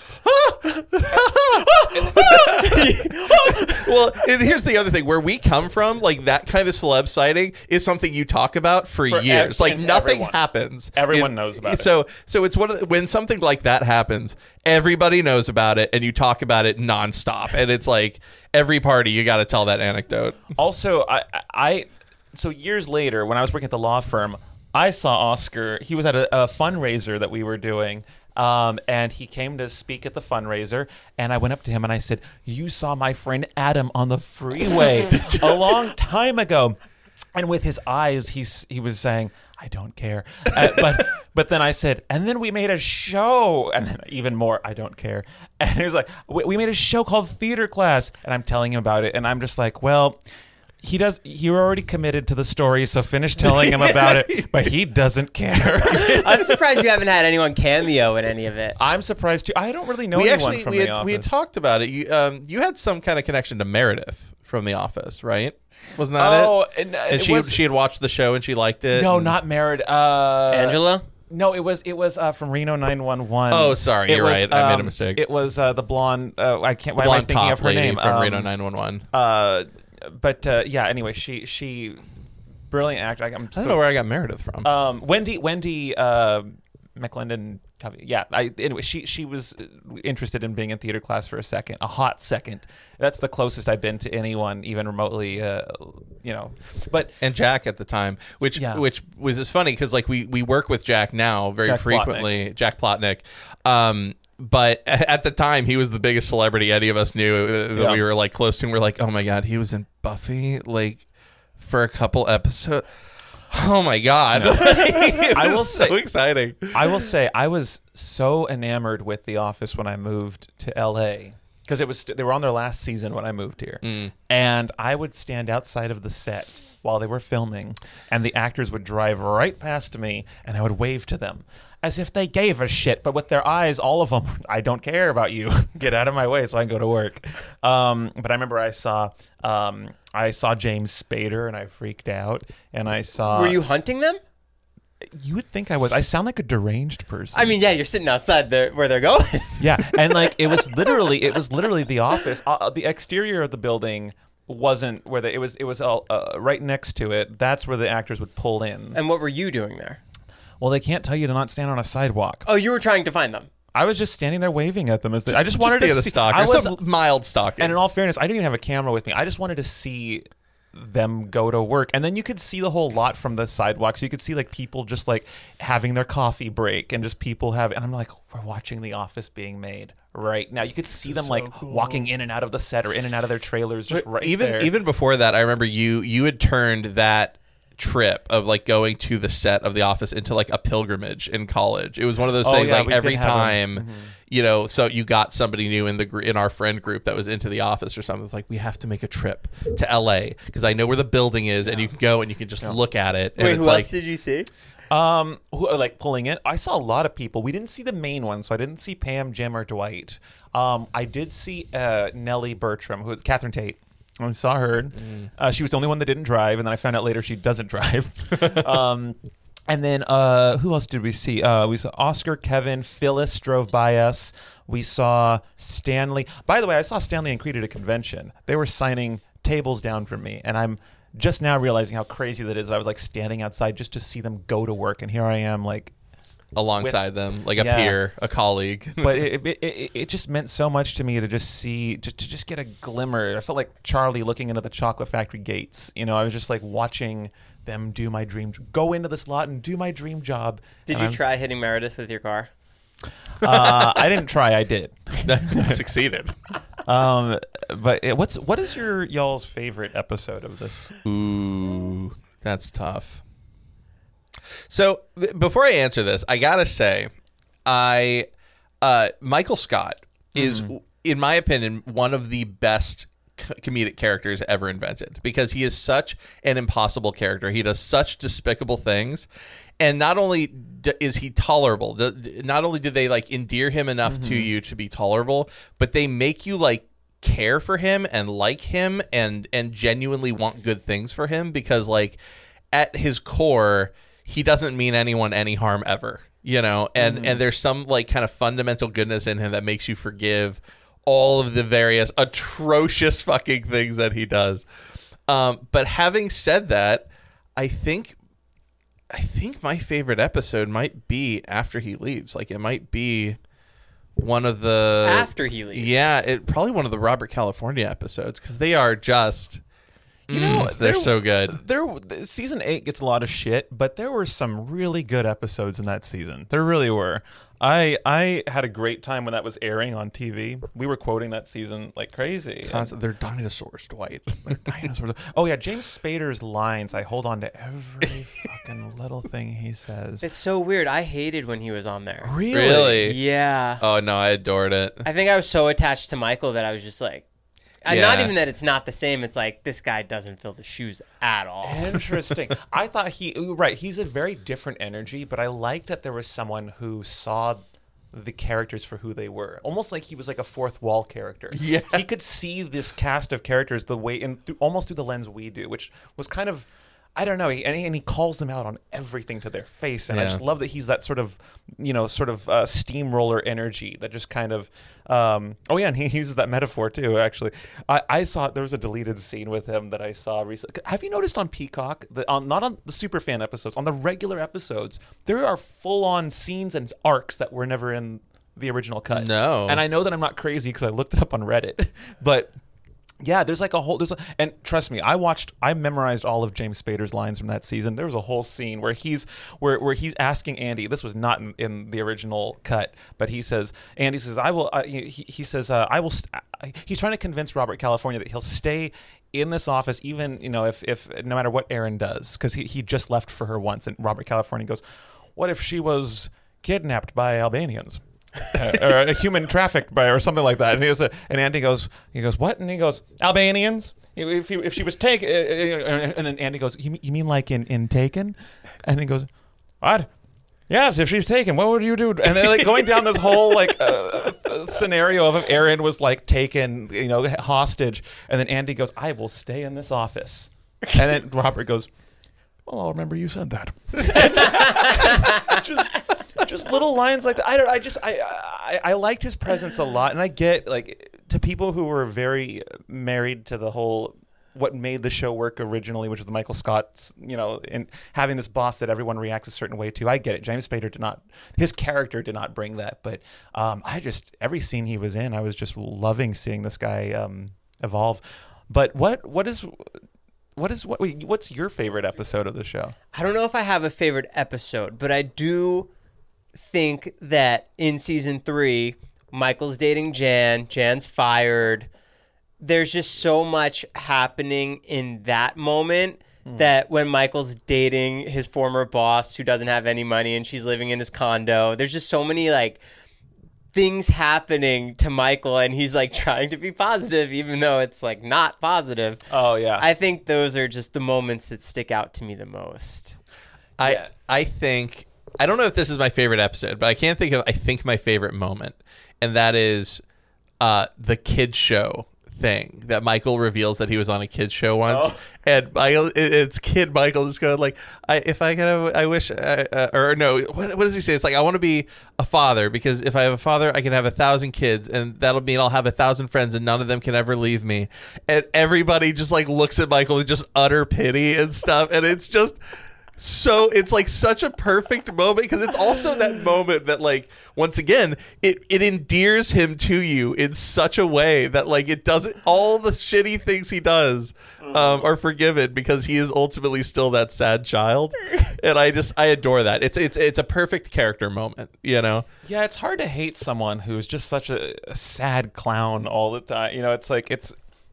ah! Well, and here's the other thing: where we come from, like that kind of celeb sighting is something you talk about for, For years. ev- Like and nothing everyone. happens. Everyone It- knows about it. So, so it's one of the, when something like that happens, everybody knows about it, and you talk about it nonstop, and it's like every party you got to tell that anecdote. Also, I, I, so years later, when I was working at the law firm, I saw Oscar. He was at a, a fundraiser that we were doing, um, and he came to speak at the fundraiser. And I went up to him and I said, "You saw my friend Adam on the freeway a long time ago." And with his eyes, he's he was saying, "I don't care." Uh, but but then I said, "And then we made a show," and then even more, "I don't care." And he was like, "We, we made a show called Theater Class," and I'm telling him about it, and I'm just like, "Well." He does. You're already committed to the story, so finish telling him about it. But he doesn't care. I'm surprised you haven't had anyone cameo in any of it. I'm surprised too. I don't really know we anyone actually from we The had, Office. we had talked about it. You um you had some kind of connection to Meredith from The Office, right? Wasn't that oh, it? and, uh, And it she was, she had watched the show and she liked it. no, and- not Meredith. Uh, Angela? No, it was it was uh, from Reno nine one one. Oh, sorry, It you're was, right. I made a um, mistake. It was uh, the blonde. Uh, I can't. The why am I blonde thinking cop of her lady name? from Um, Reno nine one one. Uh, but uh, yeah. Anyway, she she brilliant actor. I, I'm I don't so, know where I got Meredith from. Um, Wendy Wendy uh, McClendon. Yeah. I, anyway, she she was interested in being in theater class for a second, a hot second. That's the closest I've been to anyone, even remotely. Uh, you know, but and Jack at the time, which Yeah. which was just funny because like we we work with Jack now very Jack frequently. Jack Plotnick. Um, but at the time, he was the biggest celebrity any of us knew uh, that Yeah. we were like close to. And we're like, oh my god, he was in Buffy like for a couple episodes. Oh my god! I I will so say- exciting. I will say I was so enamored with The Office when I moved to L A because it was they were on their last season when I moved here, Mm. and I would stand outside of the set while they were filming, and the actors would drive right past me, and I would wave to them as if they gave a shit, but with their eyes, all of them, I don't care about you. Get out of my way so I can go to work. Um, but I remember I saw um, I saw James Spader, and I freaked out, and I saw. Were you hunting them? You would think I was. I sound like a deranged person. I mean, yeah, you're sitting outside the, where they're going. Yeah, and like it was literally, it was literally the office. Uh, the exterior of the building wasn't where the, it was. It was all uh, right next to it. That's where the actors would pull in. And what were you doing there? Well, they can't tell you to not stand on a sidewalk. Oh, you were trying to find them. I was just standing there waving at them as they, I just wanted Just to be see. a stalker. I was, Some mild stalking. and in all fairness, I didn't even have a camera with me. I just wanted to see them go to work, and then you could see the whole lot from the sidewalk. So you could see like people just like having their coffee break, and just people have. And I'm like, we're watching The Office being made right now. You could see them like walking in and out of the set or in and out of their trailers, just right even there. even before that, I remember you you had turned that trip of like going to the set of The Office into like a pilgrimage in college. It was one of those Oh, things yeah, like we did every have 'em. time, Mm-hmm. you know, so you got somebody new in the gr- in our friend group that was into The Office or something. It's like we have to make a trip to L A because I know where the building is, and you can go and you can just look at it. And Wait, it's who like, else did you see? Um, who, like pulling it. I saw a lot of people. We didn't see the main one, so I didn't see Pam, Jim, or Dwight. Um, I did see uh, Nellie Bertram, who is Catherine Tate. I saw her. Mm. Uh, she was the only one that didn't drive, and then I found out later she doesn't drive. um, and then uh, who else did we see? Uh, we saw Oscar, Kevin, Phyllis drove by us. We saw Stanley. By the way, I saw Stanley and Creed at a convention. They were signing tables down for me, and I'm just now realizing how crazy that is. I was like standing outside just to see them go to work, and here I am like alongside them, like a Yeah. peer, a colleague. but it, it, it, it just meant so much to me to just see, to, to just get a glimmer. I felt like Charlie looking into the chocolate factory gates. You know, I was just like watching them do my dream, go into this lot and do my dream job. Did And you I'm- try hitting Meredith with your car? Uh, I didn't try. I did. Succeeded. Um, but it, what's what is your y'all's favorite episode of this? Ooh, that's tough. So b- before I answer this, I gotta say, I uh, Michael Scott is, in my opinion, one of the best co- comedic characters ever invented because he is such an impossible character. He does such despicable things, and not only d- is he tolerable, the, not only do they like endear him enough to you to be tolerable, but they make you like care for him and like him and and genuinely want good things for him because like at his core he doesn't mean anyone any harm ever, you know, and mm-hmm. and there's some like kind of fundamental goodness in him that makes you forgive all of the various atrocious fucking things that he does. Um, but having said that, I think I think my favorite episode might be after he leaves. Like it might be one of the After he leaves. Yeah, it probably one of the Robert California episodes because they are just You know, mm, they're there- so good. There, season eight gets a lot of shit, but there were some really good episodes in that season. There really were. I I had a great time when that was airing on T V. We were quoting that season like crazy. Constant, they're dinosaurs, Dwight. Dinosaurs. Oh yeah, James Spader's lines. I hold on to every fucking little thing he says. It's so weird. I hated when he was on there. Really? Really? Yeah. Oh no, I adored it. I think I was so attached to Michael that I was just like, Uh, Not Yeah. even that it's not the same. It's like this guy doesn't fill the shoes at all. Interesting. I thought he right. He's a very different energy, but I liked that there was someone who saw the characters for who they were, almost like he was like a fourth wall character. Yeah. He could see this cast of characters the way in through, almost through the lens we do, which was kind of, I don't know, he, and, he, and he calls them out on everything to their face, and I Yeah. just love that he's that sort of, you know, sort of uh, steamroller energy that just kind of, um, oh yeah, and he, he uses that metaphor too. Actually, I, I saw there was a deleted scene with him that I saw recently. Have you noticed on Peacock that on not on the Superfan episodes, on the regular episodes, there are full on scenes and arcs that were never in the original cut. No. And I know that I'm not crazy because I looked it up on Reddit, but. Yeah, there's like a whole there's a, and trust me, I watched I memorized all of James Spader's lines from that season. There was a whole scene where he's where where he's asking Andy. This was not in, in the original cut, but he says Andy says I will. Uh, he, he says uh, I will. St- he's trying to convince Robert California that he'll stay in this office even you know if if no matter what Aaron does because he he just left for her once and Robert California goes, what if she was kidnapped by Albanians? uh, or a human trafficked by or something like that, and he goes, uh, and Andy goes, he goes, what? And he goes, Albanians. If he, if she was taken, uh, uh, and then Andy goes, you mean, you mean like in, in Taken? And he goes, what? Yes, if she's taken, what would you do? And they're like going down this whole like uh, uh, scenario of if Aaron was like taken, you know, hostage, and then Andy goes, I will stay in this office, and then Robert goes, well, I'll remember you said that. just. Just little lines like that. I don't. I just. I, I. I liked his presence a lot, and I get like to people who were very married to the whole what made the show work originally, which was the Michael Scott's. You know, and having this boss that everyone reacts a certain way to. I get it. James Spader did not. His character did not bring that, but um, I just every scene he was in, I was just loving seeing this guy um, evolve. But what? What is? What is? What? Wait, what's your favorite episode of the show? I don't know if I have a favorite episode, but I do think that in season three, Michael's dating Jan, Jan's fired. There's just so much happening in that moment mm. that when Michael's dating his former boss who doesn't have any money and she's living in his condo, there's just so many like things happening to Michael and he's like trying to be positive even though it's like not positive. Oh yeah. I think those are just the moments that stick out to me the most. I Yeah. I think I don't know if this is my favorite episode, but I can't think of I think my favorite moment, and that is uh, the kids show thing that Michael reveals that he was on a kids show once, Oh. and Michael, it- it's kid Michael just going like, I, if I could, have, I wish, uh, uh, or no, what, what does he say? It's like I want to be a father because if I have a father, I can have a thousand kids, and that'll mean I'll have a thousand friends, and none of them can ever leave me. And everybody just like looks at Michael with just utter pity and stuff, and it's just. So it's like such a perfect moment because it's also that moment that like once again it it endears him to you in such a way that like it doesn't all the shitty things he does um, are forgiven because he is ultimately still that sad child, and I just I adore that. It's it's it's a perfect character moment, you know. Yeah, it's hard to hate someone who's just such a, a sad clown all the time. You know, it's like it's.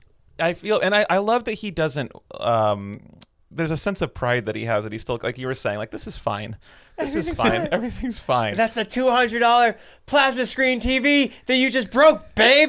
I feel, and I, I love that he doesn't. Um, there's a sense of pride that he has that he's still, like you were saying, like this is fine, this is fine, everything's fine. That's a two hundred dollars plasma screen T V that you just broke, babe.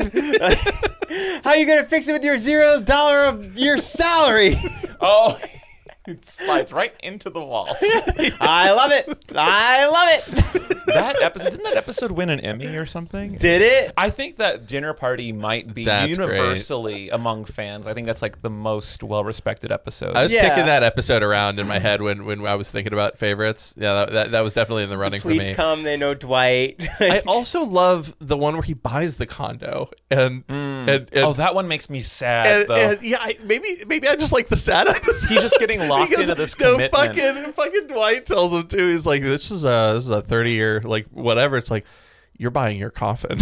How you going to fix it with your zero dollar of your salary? Oh, it slides right into the wall. I love it. I love it. That episode, didn't that episode win an Emmy or something? Did it? I think that Dinner Party might be That's universally among fans. I think that's like the most well-respected episode. I was Yeah. kicking that episode around in my head when, when I was thinking about favorites. Yeah, that, that, that was definitely in the running for Police me. come, they know Dwight. I also love the one where he buys the condo and and, and oh, that one makes me sad, and, though. and yeah, I, maybe maybe I just like the sad episode. He's just getting locked Because, into this no, commitment. fucking fucking Dwight tells him too. He's like, "This is a this is a thirty year like whatever." It's like you're buying your coffin.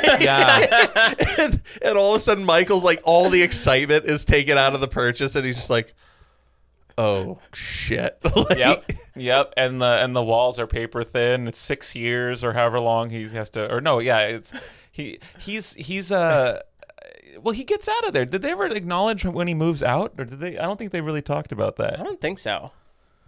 yeah. and, and all of a sudden, Michael's like, all the excitement is taken out of the purchase, and he's just like, "Oh shit!" Like, Yep. Yep. And the and the walls are paper thin. It's six years or however long he has to. Or no, yeah, it's he he's he's uh well he gets out of there. Did they ever acknowledge when he moves out, or did they? I don't think they really talked about I that. don't think so. Damn,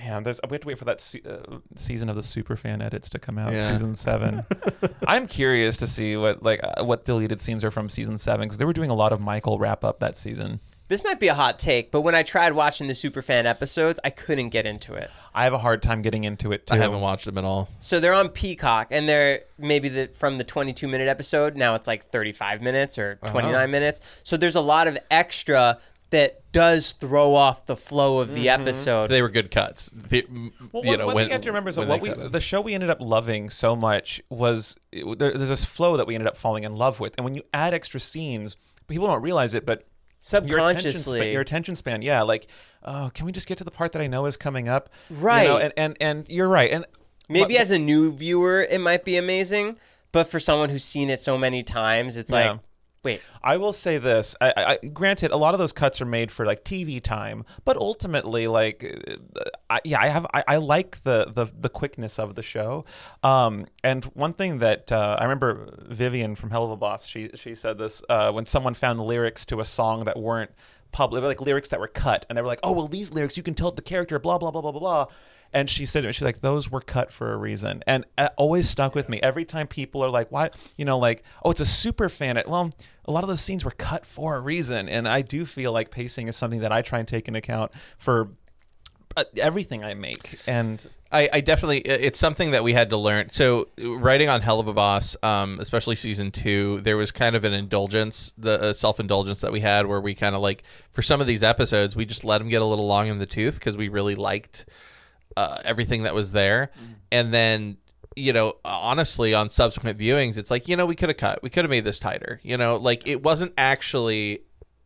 Man, there's we have to wait for that se- uh, season of the Superfan edits to come out, Yeah. season seven. I'm curious to see what like uh, what deleted scenes are from season seven because they were doing a lot of Michael wrap up that season. This might be a hot take, but when I tried watching the Superfan episodes, I couldn't get into it. I have a hard time getting into it too. I haven't watched them at all. So they're on Peacock, and they're maybe the, from the twenty-two minute episode, now it's like thirty-five minutes or twenty-nine Uh-huh. minutes. So there's a lot of extra that does throw off the flow of the episode. They were good cuts. The, Well, you one, know, one when, thing you have to remember is that when what they we, cut it. the show we ended up loving so much was it, there, there's this flow that we ended up falling in love with, and when you add extra scenes, people don't realize it, but your attention Subconsciously. span, your attention span, yeah, like, oh, can we just get to the part that I know is coming up, Right. You know, and, and and you're right, and Maybe but- as a new viewer, it might be amazing, but for someone who's seen it so many times, it's Yeah. like, wait. I will say this. I, I, granted, a lot of those cuts are made for like T V time, but ultimately, like, uh, I, yeah, I have I, I like the, the the quickness of the show. Um, and one thing that uh, I remember Vivian from Hell of a Boss, she she said this uh, when someone found lyrics to a song that weren't public, like lyrics that were cut, and they were like, oh well, these lyrics you can tell the character, blah blah blah blah blah blah. And she said, she's like, those were cut for a reason. And it always stuck with me. Every time people are like, why, you know, like, oh, it's a super fan. Well, a lot of those scenes were cut for a reason. And I do feel like pacing is something that I try and take into account for uh, everything I make. And I, I definitely, it's something that we had to learn. So writing on Hell of a Boss, um, especially season two, there was kind of an indulgence, the uh, self-indulgence that we had where we kind of like, for some of these episodes, we just let them get a little long in the tooth because we really liked uh, everything that was there. Mm. And then, you know, honestly, on subsequent viewings, it's like, you know, we could have cut, we could have made this tighter, you know, like it wasn't actually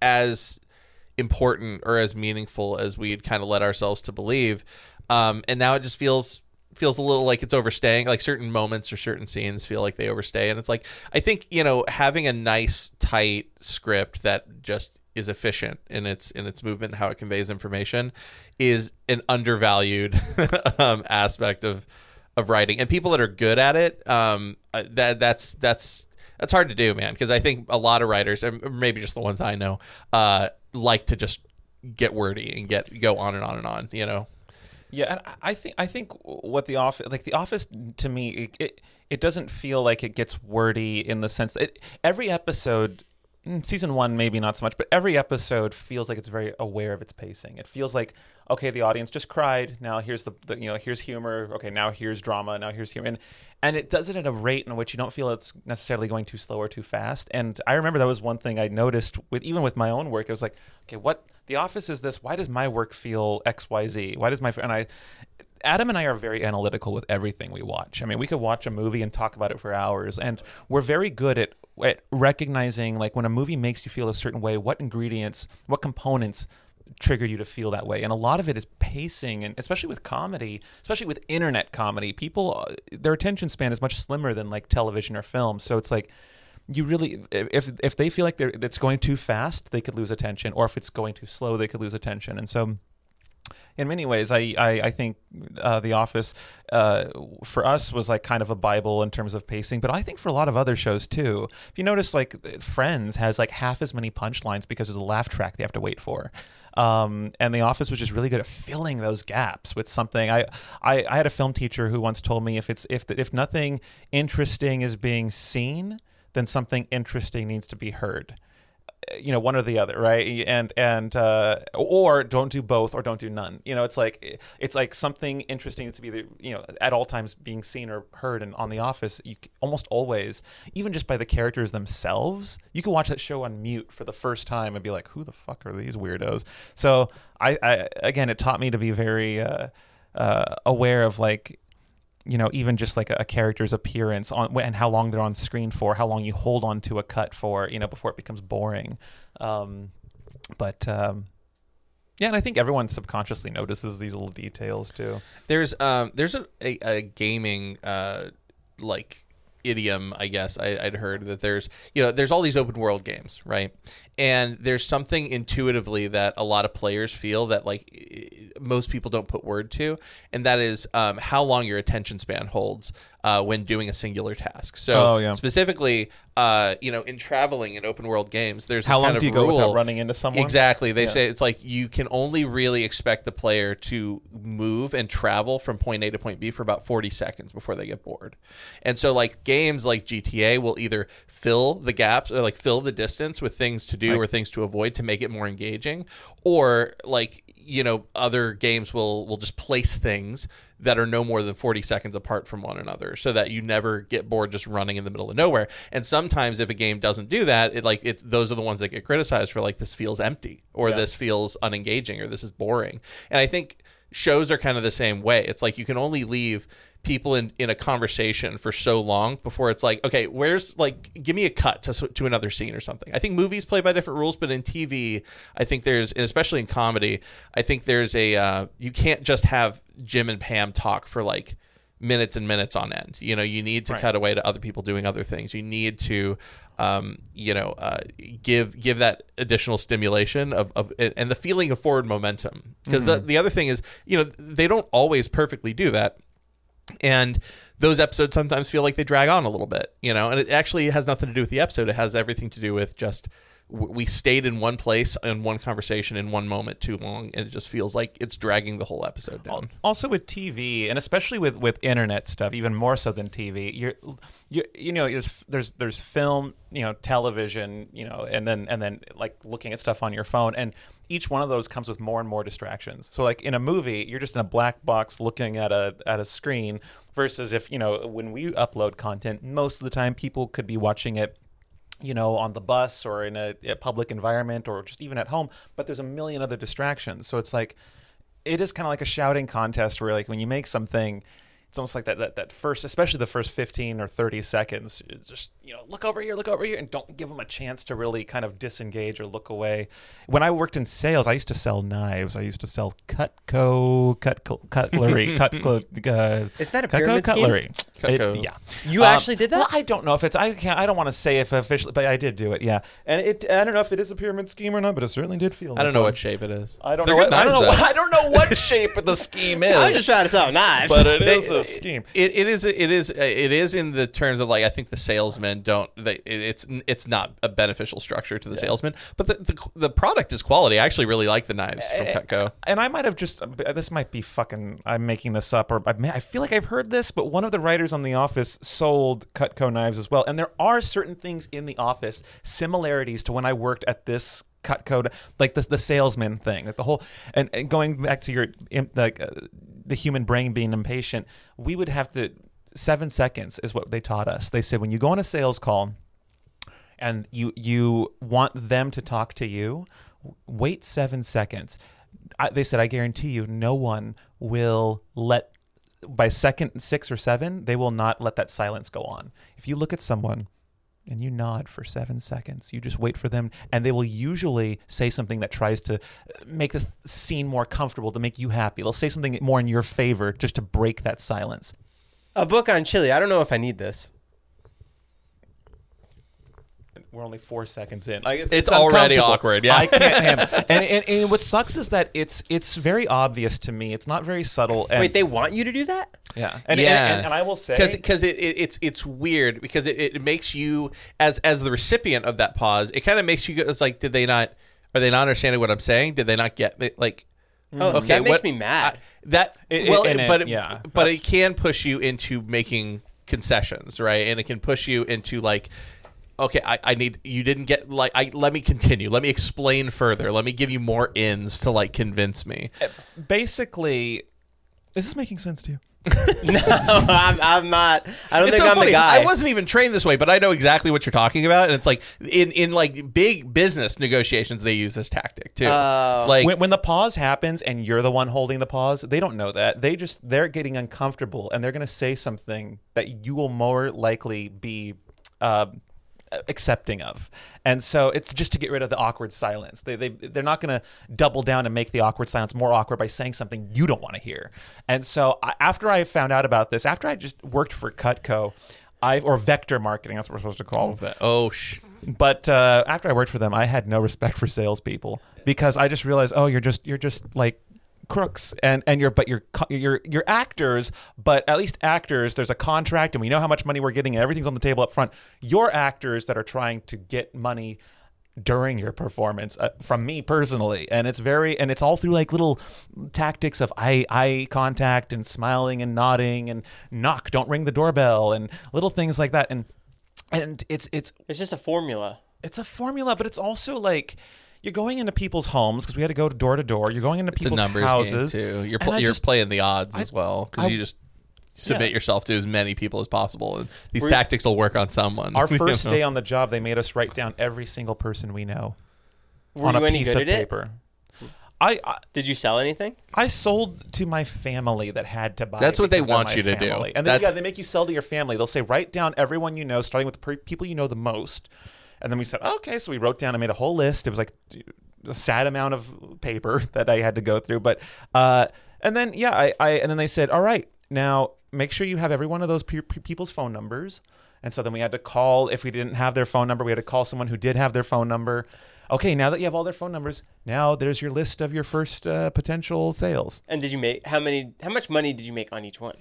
as important or as meaningful as we'd kind of led ourselves to believe. Um, and now it just feels feels a little like it's overstaying. Like certain moments or certain scenes feel like they overstay. And it's like, I think, you know, having a nice, tight script that just is efficient in its in its movement and how it conveys information is an undervalued um, aspect of of writing. And people that are good at it, um, uh, that that's that's that's hard to do, man. Because I think a lot of writers, and maybe just the ones I know, uh, like to just get wordy and get go on and on and on. You know. Yeah, and I think I think what the office like the office to me it, it it doesn't feel like it gets wordy in the sense that it, every episode, season one maybe not so much, but every episode feels like it's very aware of its pacing. It feels like, okay, the audience just cried. Now here's the, the you know here's humor. Okay, now here's drama. Now here's humor, and and it does it at a rate in which you don't feel it's necessarily going too slow or too fast. And I remember that was one thing I noticed with even with my own work. I was like, okay, what The Office is this? Why does my work feel X Y Z? Why does my and I. Adam and I are very analytical with everything we watch. I mean, we could watch a movie and talk about it for hours, and we're very good at, at recognizing, like, when a movie makes you feel a certain way, what ingredients, what components trigger you to feel that way. And a lot of it is pacing, and especially with comedy, especially with internet comedy, people, their attention span is much slimmer than, like, television or film. So it's like, you really, if if they feel like they're, it's going too fast, they could lose attention, or if it's going too slow, they could lose attention. And so in many ways, I, I, I think uh, The Office, uh, for us, was like kind of a Bible in terms of pacing, but I think for a lot of other shows too. If you notice, like, Friends has like half as many punchlines because there's a laugh track they have to wait for. Um, and The Office was just really good at filling those gaps with something. I, I, I had a film teacher who once told me if it's if if nothing interesting is being seen, then something interesting needs to be heard. You know, one or the other, right? And and uh, or don't do both, or don't do none. You know, it's like it's like something interesting needs to be, you know, at all times being seen or heard. And on The Office, you almost always, even just by the characters themselves, you can watch that show on mute for the first time and be like, "Who the fuck are these weirdos?" So I, I again, it taught me to be very uh, uh, aware of, like, you know, even just like a, a character's appearance on and how long they're on screen for, how long you hold on to a cut for, you know, before it becomes boring. Um, but um, yeah, and I think everyone subconsciously notices these little details too. There's um there's a a, a gaming uh like idiom, I guess I, I'd heard that there's you know there's all these open world games, right? And there's something intuitively that a lot of players feel that, like, most people don't put word to, and that is um, how long your attention span holds uh, when doing a singular task. So Oh, yeah. specifically, uh, you know, in traveling in open world games, there's How this long kind do you of go rule. without running into someone? Exactly. They Yeah. say it's like you can only really expect the player to move and travel from point A to point B for about forty seconds before they get bored. And so like games like G T A will either fill the gaps or like fill the distance with things to do Right. or things to avoid to make it more engaging, or like, you know, other games will will just place things that are no more than forty seconds apart from one another so that you never get bored just running in the middle of nowhere. And sometimes if a game doesn't do that, it like it's those are the ones that get criticized for like this feels empty or Yeah. this feels unengaging or this is boring. And I think shows are kind of the same way. It's like you can only leave people in, in a conversation for so long before it's like, okay, where's like, give me a cut to to another scene or something. I think movies play by different rules, but in T V, I think there's, especially in comedy, I think there's a, uh, you can't just have Jim and Pam talk for like minutes and minutes on end. You know, you need to Right. cut away to other people doing other things. You need to, um, you know, uh, give give that additional stimulation of, of and the feeling of forward momentum. Because Mm-hmm. the, the other thing is, you know, they don't always perfectly do that. And those episodes sometimes feel like they drag on a little bit, you know, and it actually has nothing to do with the episode. It has everything to do with just w- we stayed in one place in one conversation in one moment too long, and it just feels like it's dragging the whole episode down. Also with T V, and especially with, with internet stuff, even more so than T V, you're, you you know, there's, there's there's film, you know, television, you know, and then and then like looking at stuff on your phone, and each one of those comes with more and more distractions. So like in a movie, you're just in a black box looking at a at a screen, versus if, you know, when we upload content, most of the time people could be watching it, you know, on the bus or in a, a public environment or just even at home, but there's a million other distractions. So it's like, it is kind of like a shouting contest where like when you make something, it's almost like that, that that first, especially the first fifteen or thirty seconds, it's just, you know, look over here, look over here, and don't give them a chance to really kind of disengage or look away. When I worked in sales, I used to sell knives. I used to sell Cutco, cut cutlery, Cutco. Uh, Isn't that a Cutco pyramid scheme? cutlery? Cutco. It- yeah. You actually did that? Well, I don't know if it's. I can't. I don't want to say if officially, but I did do it. Yeah, and it. I don't know if it is a pyramid scheme or not, but it certainly did feel. I don't like know one. what shape it is. I don't They're know. good What, I don't knives, know. though. I don't know what shape the scheme is. I was just trying to sell knives. but it They- is a scheme. It, it is it is it is in the terms of like I think the salesmen don't they it's it's not a beneficial structure to the salesman, but the, the the product is quality. I actually really like the knives from Cutco. And I might have just. This might be fucking. I'm making this up, or I, may, I feel like I've heard this. But one of the writers on The Office sold Cutco knives as well, and there are certain things in The Office similarities to when I worked at this Cutco, like the the salesman thing, like the whole. And, and going back to your like uh, the human brain being impatient, we would have to. Seven seconds is what they taught us. They said when you go on a sales call and you you want them to talk to you, wait seven seconds. I, they said, I guarantee you, no one will let, by second six or seven, they will not let that silence go on. If you look at someone and you nod for seven seconds, you just wait for them, and they will usually say something that tries to make the scene more comfortable, to make you happy. They'll say something more in your favor just to break that silence. A book on chili. I don't know if I need this. We're only four seconds in. Like, It's already uncomfortable. awkward, yeah. I can't handle it. And, and, and what sucks is that it's it's very obvious to me. It's not very subtle. And, Wait, they want you to do that? yeah, and, yeah, and, and, and I will say, because because it, it, it's it's weird because it, it makes you as as the recipient of that pause, it kind of makes you go. It's like, did they not? Are they not understanding what I'm saying? Did they not get me? Like, Oh, okay, that makes what- me mad. I- that It- well, and it- but it, yeah, but that's- it can push you into making concessions, right? And it can push you into like. Okay, I, I need you didn't get like I let me continue. Let me explain further. Let me give you more ins to like convince me. basically, is this making sense to you? No, I'm, I'm not. I don't It's think so I'm funny. the guy. I wasn't even trained this way, but I know exactly what you're talking about. And it's like in, in like big business negotiations, they use this tactic too. Oh. like When, when the pause happens and you're the one holding the pause, they don't know that. They just they're getting uncomfortable, and they're going to say something that you will more likely be. Uh, accepting of, and so it's just to get rid of the awkward silence. They they they're not going to double down and make the awkward silence more awkward by saying something you don't want to hear. And so I, after I found out about this, after I just worked for Cutco, I or Vector Marketing, that's what we're supposed to call it. oh sh- But uh, after I worked for them, I had no respect for salespeople because I just realized, oh, you're just you're just like crooks, and and you're but you're co- you're you're actors, but at least actors, there's a contract, and we know how much money we're getting, and everything's on the table up front. You're actors that are trying to get money during your performance, uh, from me personally, and it's very and it's all through like little tactics of eye eye contact and smiling and nodding and knock, don't ring the doorbell, and little things like that, and and it's it's It's just a formula. it's a formula, but it's also like you're going into people's homes because we had to go door to door. You're going into It's a people's numbers houses game too. You're and pl- I you're just- playing the odds as I- well because I- you just submit Yeah. yourself to as many people as possible, and these Were- tactics will work on someone. Our you first know? day on the job, they made us write down every single person we know Were on you a any piece good of at it? paper. I, I Did you sell anything? I sold to my family that had to buy. That's what they because they're want my you to do. family. And then That's- yeah, they make you sell to your family. They'll say write down everyone you know, starting with the per- people you know the most. And then we said okay, so we wrote down. I made a whole list. It was like a sad amount of paper that I had to go through. But uh, and then yeah, I, I and then they said all right, now make sure you have every one of those pe- pe- people's phone numbers. And so then we had to call, if we didn't have their phone number, we had to call someone who did have their phone number. Okay, now that you have all their phone numbers, now there's your list of your first uh, potential sales. And did you make how many? How much money did you make on each one?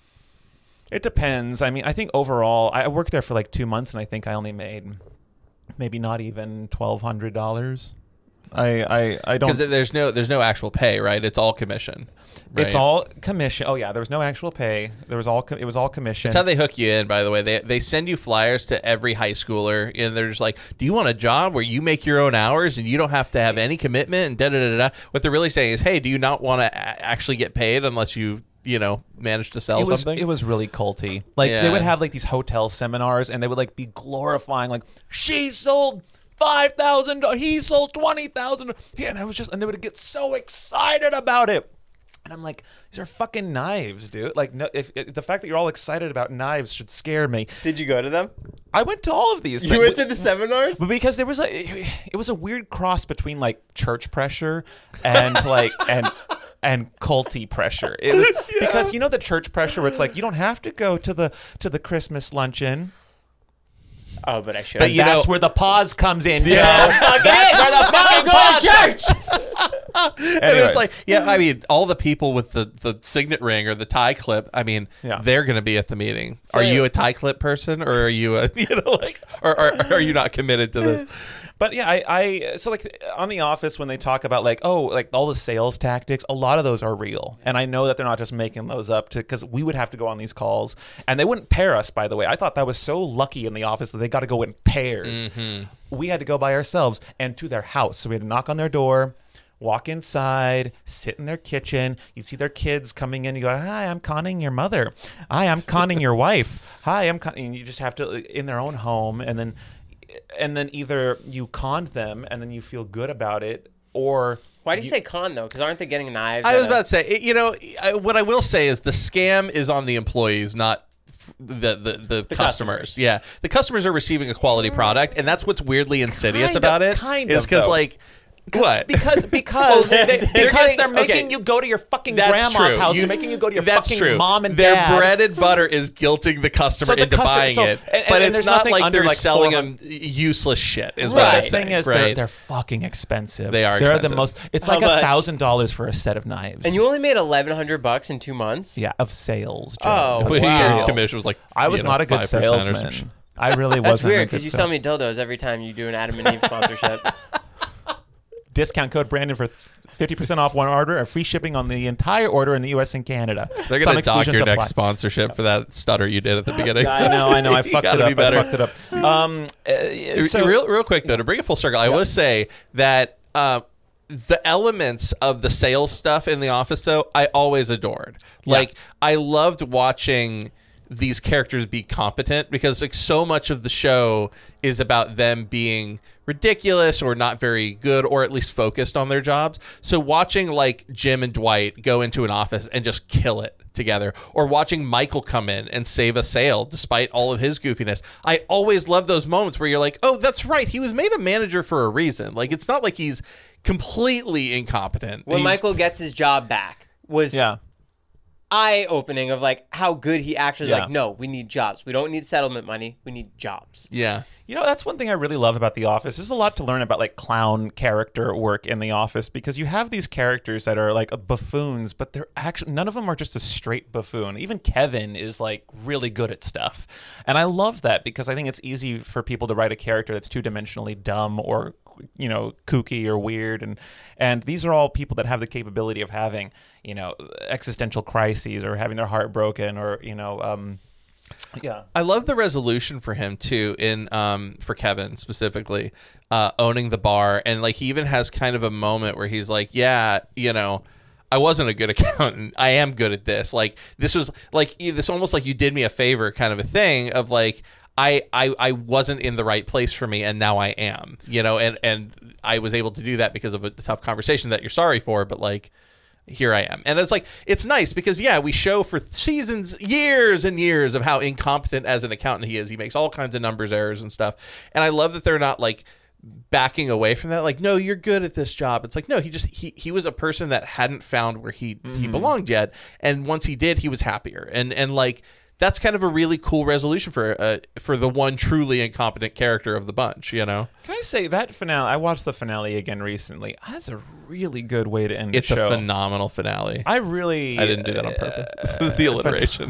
It depends. I mean, I think overall, I worked there for like two months, and I think I only made maybe not even twelve hundred dollars. I I I don't. Because there's no there's no actual pay, right? It's all commission. Right? It's all commission. Oh yeah, there was no actual pay. There was all. Co- it was all commission. That's how they hook you in, by the way. They they send you flyers to every high schooler, and they're just like, "Do you want a job where you make your own hours and you don't have to have any commitment?" And da da da da. What they're really saying is, "Hey, do you not want to a- actually get paid unless you you know manage to sell it was, something?" It was really culty. Like Yeah. they would have like these hotel seminars, and they would like be glorifying like she sold five thousand, he sold twenty thousand, and I was just, and they would get so excited about it. And I'm like, these are fucking knives, dude. Like, no, if, if the fact that you're all excited about knives should scare me. Did you go to them? I went to all of these. You things. went to the seminars? But because there was a, it was a weird cross between like church pressure and like and and culty pressure. It was because you know the church pressure where it's like you don't have to go to the to the Christmas luncheon. Oh, but I should. But you That's know- where the pause comes in, Joe. That's where the fucking pause church. And Anyway. it's like, yeah, I mean, all the people with the, the signet ring or the tie clip, I mean, Yeah. they're going to be at the meeting. So- are you a tie clip person, or are you a, you know, like, or, or, or are you not committed to this? But yeah, I, I so like on The Office when they talk about like oh like all the sales tactics, a lot of those are real, and I know that they're not just making those up to because we would have to go on these calls, and they wouldn't pair us. By the way, I thought that was so lucky in The Office that they got to go in pairs. We had to go by ourselves and to their house, so we had to knock on their door. Walk inside, sit in their kitchen. You see their kids coming in. You go, "Hi, I'm conning your mother. Hi, I'm conning your wife. Hi, I'm conning." And you just have to in their own home, and then, and then either you conned them, and then you feel good about it, or Why do you, say con though? Because aren't they getting knives? I at was a- about to say, it- you know, I, what I will say is the scam is on the employees, not f- the the, the, customers. customers. Yeah, the customers are receiving a quality product, and that's what's weirdly insidious Kind of- about it. kind is of, because though. like what because because Well, they, they're because getting- they're making okay. you go to your fucking That's grandma's true. house. You- They're making you go to your That's fucking true. mom and Their dad. bread and butter is guilting the customer So the into custom- buying so- it, and- but and it's there's not nothing like under, they're like, selling four them useless shit. Is Right. what I'm The saying. thing is, right? they're, they're fucking expensive. They are They're expensive. the most. It's How like a much? thousand dollars for a set of knives. And you only made eleven hundred bucks in two months. yeah, of sales. Joe. Oh, Of Your wow. commission was like I was you know, not a good five percent or some salesman. shit. I really That's wasn't. weird a good because you sell salesman. me dildos every time you do an Adam and Eve sponsorship. Discount code Brandon for fifty percent off one order and free shipping on the entire order in the U S and Canada. They're Some gonna dock exclusions your next apply. sponsorship for that stutter you did at the beginning. I know, I know. I You fucked gotta it be up. better. I fucked it up. Um, uh, so real, real quick though, to bring it full circle, I will say that uh, the elements of the sales stuff in The Office, though, I always adored. Like, I loved watching these characters be competent because like so much of the show is about them being ridiculous or not very good or at least focused on their jobs. So watching like Jim and Dwight go into an office and just kill it together, or watching Michael come in and save a sale despite all of his goofiness, I always love those moments where you're like, oh, that's right, he was made a manager for a reason. Like, it's not like he's completely incompetent. When He's- Michael gets his job back, was yeah. eye-opening of like how good he actually is. Yeah. Like, no, we need jobs. We don't need settlement money. We need jobs. Yeah. You know, that's one thing I really love about The Office. There's a lot to learn about like clown character work in The Office because you have these characters that are like buffoons, but they're actually none of them are just a straight buffoon. Even Kevin is like really good at stuff. And I love that because I think it's easy for people to write a character that's two-dimensionally dumb or, you know, kooky or weird, and and these are all people that have the capability of having, you know, existential crises or having their heart broken or, you know, um yeah. I love the resolution for him too in um for Kevin specifically, uh owning the bar, and like he even has kind of a moment where he's like, yeah, you know, I wasn't a good accountant. I am good at this. Like this was like this almost like you did me a favor kind of a thing of like I, I I wasn't in the right place for me and now I am, you know, and and I was able to do that because of a tough conversation that you're sorry for, but like here I am. And it's like, it's nice because, yeah, we show for seasons, years and years of how incompetent as an accountant he is. He makes all kinds of numbers errors and stuff. And I love that they're not like backing away from that. Like, no, you're good at this job. It's like, no, he just, he, he was a person that hadn't found where he, mm-hmm. he belonged yet. And once he did, he was happier. And, and like, that's kind of a really cool resolution for uh, for the one truly incompetent character of the bunch, you know? Can I say that finale? I watched the finale again recently. That's a really good way to end it's the show. It's a phenomenal finale. I really... I didn't do that on purpose. Uh, the alliteration.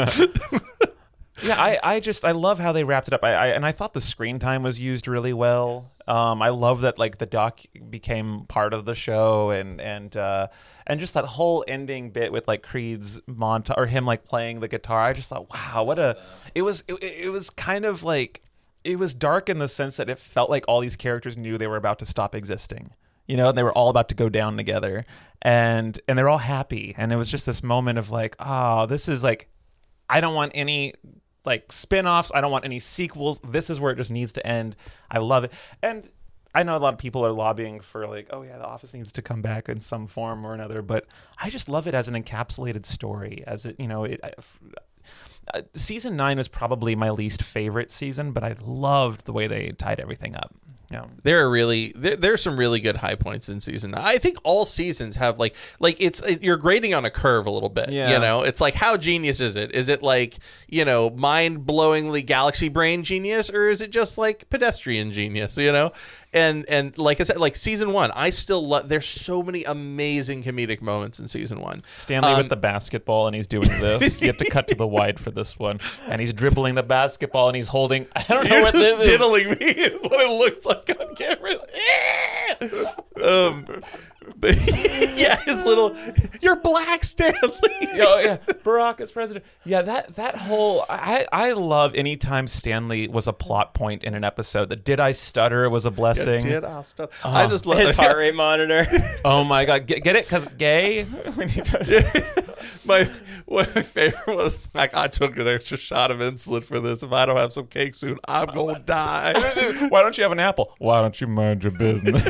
Yeah, I, I just, I love how they wrapped it up. I, I And I thought the screen time was used really well. Um, I love that, like, the doc became part of the show and... and uh, And just that whole ending bit with like Creed's montage or him like playing the guitar, I just thought, wow, what a! It was it, it was kind of like it was dark in the sense that it felt like all these characters knew they were about to stop existing, you know, and they were all about to go down together, and and they're all happy, and it was just this moment of like, oh, this is like, I don't want any like spin-offs, I don't want any sequels. This is where it just needs to end. I love it, and. I know a lot of people are lobbying for like, oh yeah, The Office needs to come back in some form or another, but I just love it as an encapsulated story. As it, you know, it, uh, season nine is probably my least favorite season, but I loved the way they tied everything up. Yeah, there are really there, there's some really good high points in season nine. I think all seasons have like like it's you're grading on a curve a little bit. Yeah. You know, it's like how genius is it? Is it like, you know, mind-blowingly galaxy brain genius, or is it just like pedestrian genius? You know. And and like I said, like season one, I still love. There's so many amazing comedic moments in season one. Stanley um, with the basketball, and he's doing this. You have to cut to the wide for this one, and he's dribbling the basketball, and he's holding. I don't know You're what just this is. diddling me. Is what it looks like on camera. um, but yeah, his little. You're black, Stanley. Oh yeah, Barack is president. Yeah, that that whole I I love anytime Stanley was a plot point in an episode. The did I stutter was a blessing. Did I stutter? I just love His heart rate monitor. Oh my god, get, get it? Because gay. my one of my favorite was like, I took an extra shot of insulin for this. If I don't have some cake soon, I'm gonna die. Why don't you have an apple? Why don't you mind your business?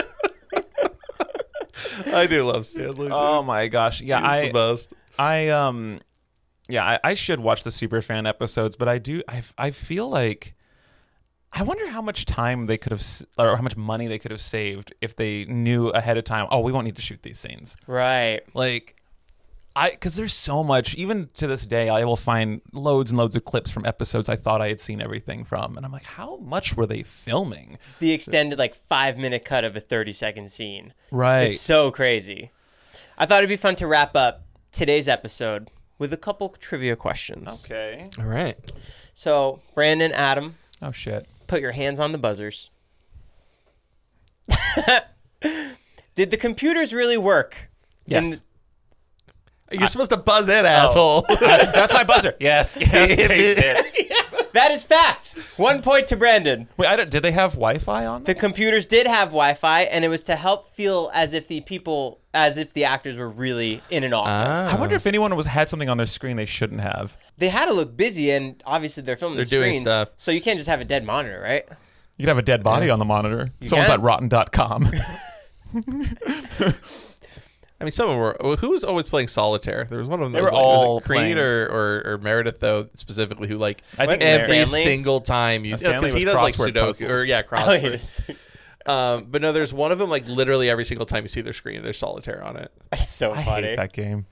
I do love Stanley. Oh my gosh, yeah, He's I the best. I um, yeah, I, I should watch the Superfan episodes, but I do. I I feel like. I wonder how much time they could have, or how much money they could have saved if they knew ahead of time. Oh, we won't need to shoot these scenes. Right. Like, I because there's so much. Even to this day, I will find loads and loads of clips from episodes I thought I had seen everything from, and I'm like, how much were they filming? The extended like five minute cut of a thirty second scene. Right. It's so crazy. I thought it'd be fun to wrap up today's episode with a couple trivia questions. Okay. All right. So, Brandon, Adam, Oh shit. put your hands on the buzzers. Did the computers really work? Yes. In- You're supposed to buzz in, asshole. That's my buzzer. Yes. Yes. They did. that is fact. One point to Brandon. Wait, I don't, did they have Wi-Fi on The them? computers did have Wi-Fi, and it was to help feel as if the people, as if the actors were really in an office. I wonder if anyone was had something on their screen they shouldn't have. They had to look busy, and obviously they're filming They're the doing screens, stuff. so you can't just have a dead monitor, right? You could have a dead body on the monitor. You Someone's can. at rotten dot com. I mean, some of them were. Well, who was always playing solitaire? There was one of them. They that were was like, was all it Creed playing- or, or or Meredith though, specifically, who like I think every Stanley? single time you Uh, Stanley because he was does like crossword Sudoku puzzles. or yeah Oh, crossword. um, but no, there's one of them like literally every single time you see their screen, there's solitaire on it. That's so I funny. hate that game.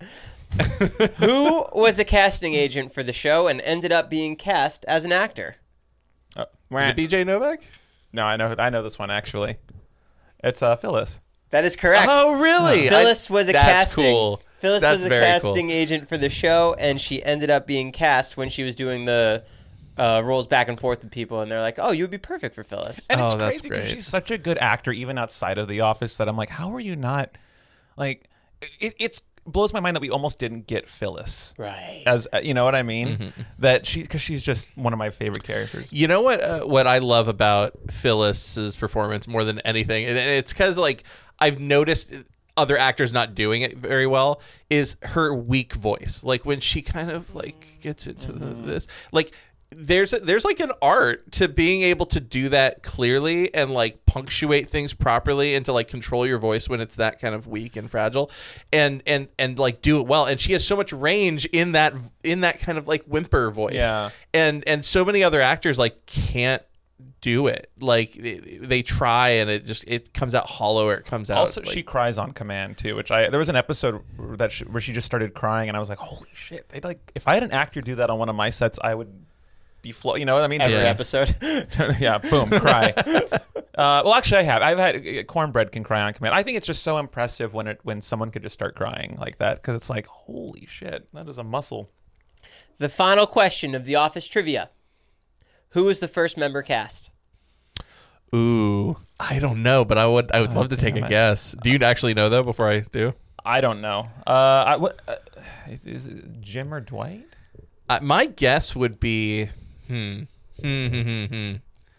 Who was a casting agent for the show and ended up being cast as an actor? Uh, Is it B J Novak? no, I know. I know this one actually. It's uh, Phyllis. That is correct. Oh, really? Phyllis was a That's casting. cool. Phyllis That's was a very casting cool. agent for the show, and she ended up being cast when she was doing the uh, roles back and forth with people, and they're like, "Oh, you would be perfect for Phyllis." And it's Oh, that's crazy because great. she's such a good actor, even outside of The Office, that I'm like, how are you not? Like, it it's blows my mind that we almost didn't get Phyllis. Right. As uh, you know what I mean? Mm-hmm. That she because she's just one of my favorite characters. You know what? Uh, what I love about Phyllis's performance more than anything, and it's because like I've noticed other actors not doing it very well, is her weak voice. Like when she kind of like gets into the, this, like there's there's like an art to being able to do that clearly and like punctuate things properly and to like control your voice when it's that kind of weak and fragile, and and and like do it well. And she has so much range in that in that kind of like whimper voice. Yeah. And and so many other actors like can't do it. Like they, they try and it just it comes out hollow or it comes out. Also, like, she cries on command too, which I there was an episode that she, where she just started crying, and I was like, holy shit! They'd like if I had an actor do that on one of my sets, I would be flow. You know what I mean? Every Yeah. episode. yeah, boom, cry. uh, well, actually, I have. I've had uh, Cornbread can cry on command. I think it's just so impressive when it when someone could just start crying like that because it's like, holy shit, that is a muscle. The final question of The Office trivia: who was the first member cast? Ooh, I don't know, but I would I would love to take a damn it. guess. Do you actually know though? Before I do, I don't know. Uh, I, what, uh, is, is it Jim or Dwight? uh, my guess would be hmm hmm hmm hmm. hmm.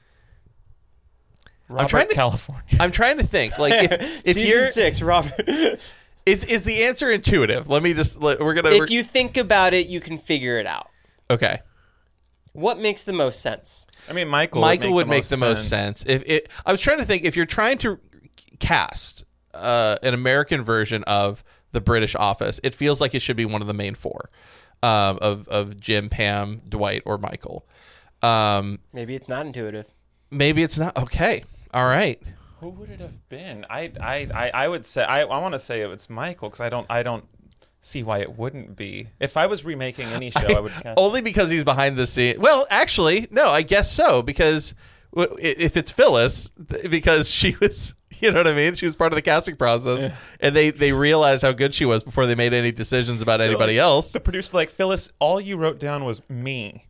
Robert trying to- California. I'm trying to think. Like if if Season you're six, Robert. is is the answer intuitive? Let me just let, we're gonna If we're- you think about it, you can figure it out. okay. What makes the most sense? I mean, Michael. Michael would make most the most sense. If it, I was trying to think, if you're trying to cast uh, an American version of the British Office, it feels like it should be one of the main four um, of of Jim, Pam, Dwight, or Michael. Um, Maybe it's not intuitive. maybe it's not. Okay, all right. Who would it have been? I I I, I would say I, I want to say it's Michael because I don't I don't see why it wouldn't be. If I was remaking any show, I, would cast. Only because he's behind the scene. Well, actually, no, I guess so because w- if it's Phyllis, th- because she was. You know what I mean? She was part of the casting process, Yeah. and they, they realized how good she was before they made any decisions about anybody else. The producer like Phyllis, all you wrote down was me.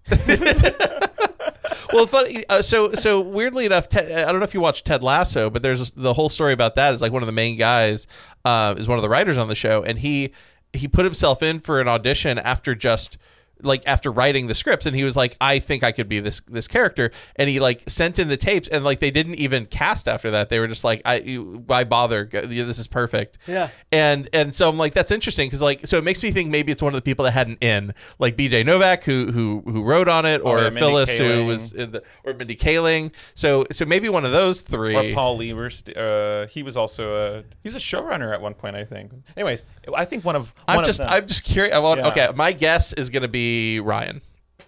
Well, funny. Uh, so, so weirdly enough, Ted, I don't know if you watched Ted Lasso, but there's the whole story about that. Is like one of the main guys uh, is one of the writers on the show, and he he put himself in for an audition after just like after writing the scripts, and he was like, I think I could be this this character, and he like sent in the tapes, and like they didn't even cast after that. They were just like, I you, why bother? Go- This is perfect. Yeah. And and so I'm like, that's interesting because like so it makes me think maybe it's one of the people that had an in, like B J Novak who who who wrote on it, or Oh, yeah, Mindy Phyllis who Kaling. was in the, or Mindy Kaling. So so maybe one of those three. Or Paul Lieberst. Uh, he was also a he was a showrunner at one point, I think. Anyways, I think one of one I'm of just them. I'm just curious. I want, Yeah. Okay, my guess is gonna be Ryan.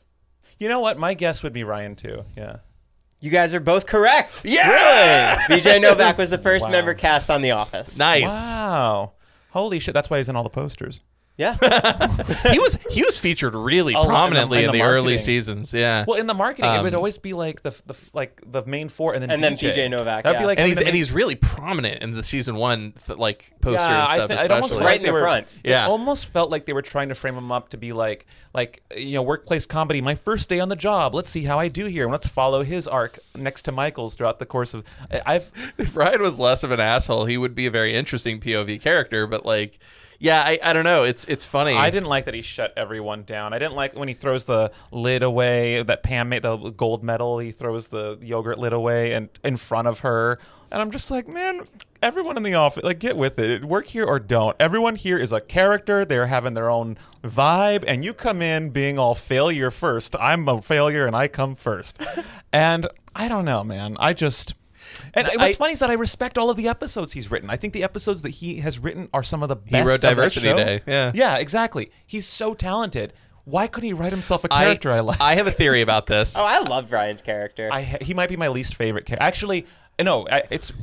You know what? My guess would be Ryan too. Yeah. You guys are both correct. Yeah. B J Novak was the first Wow. member cast on The Office. Nice. Wow. Holy shit! That's why he's in all the posters. Yeah. He was he was featured really Oh, in the- prominently in in the the, early marketing. seasons. Yeah. Well, in the marketing, it would Um, always be like the the like the main four, and then And then B J. P J Novak, That'd be yeah. like and having he's the and main- he's really prominent in the season one th- like poster Yeah, and I stuff. thi- it almost especially. felt Right like in they the were- front. Yeah. It almost felt like they were trying to frame him up to be like, like you know, workplace comedy. My first day on the job. Let's see how I do here, and let's follow his arc next to Michael's throughout the course of. I- I've If Ryan was less of an asshole, he would be a very interesting P O V character. But like, yeah, I, I don't know. It's it's funny. I didn't like that he shut everyone down. I didn't like when he throws the lid away that Pam made, the gold medal. He throws the yogurt lid away and in front of her, and I'm just like, man, everyone in the office, like, get with it. Work here or don't. Everyone here is a character. They're having their own vibe, and you come in being all failure first. I'm a failure, and I come first. And I don't know, man. I just. And what's I- funny is that I respect all of the episodes he's written. I think the episodes that he has written are some of the best. He wrote of that Diversity show. Day, yeah. Yeah, exactly. He's so talented. Why couldn't he write himself a I, character I, like? I have a theory about this. Oh, I loved Ryan's character. I, he might be my least favorite character. Actually, no, I, it's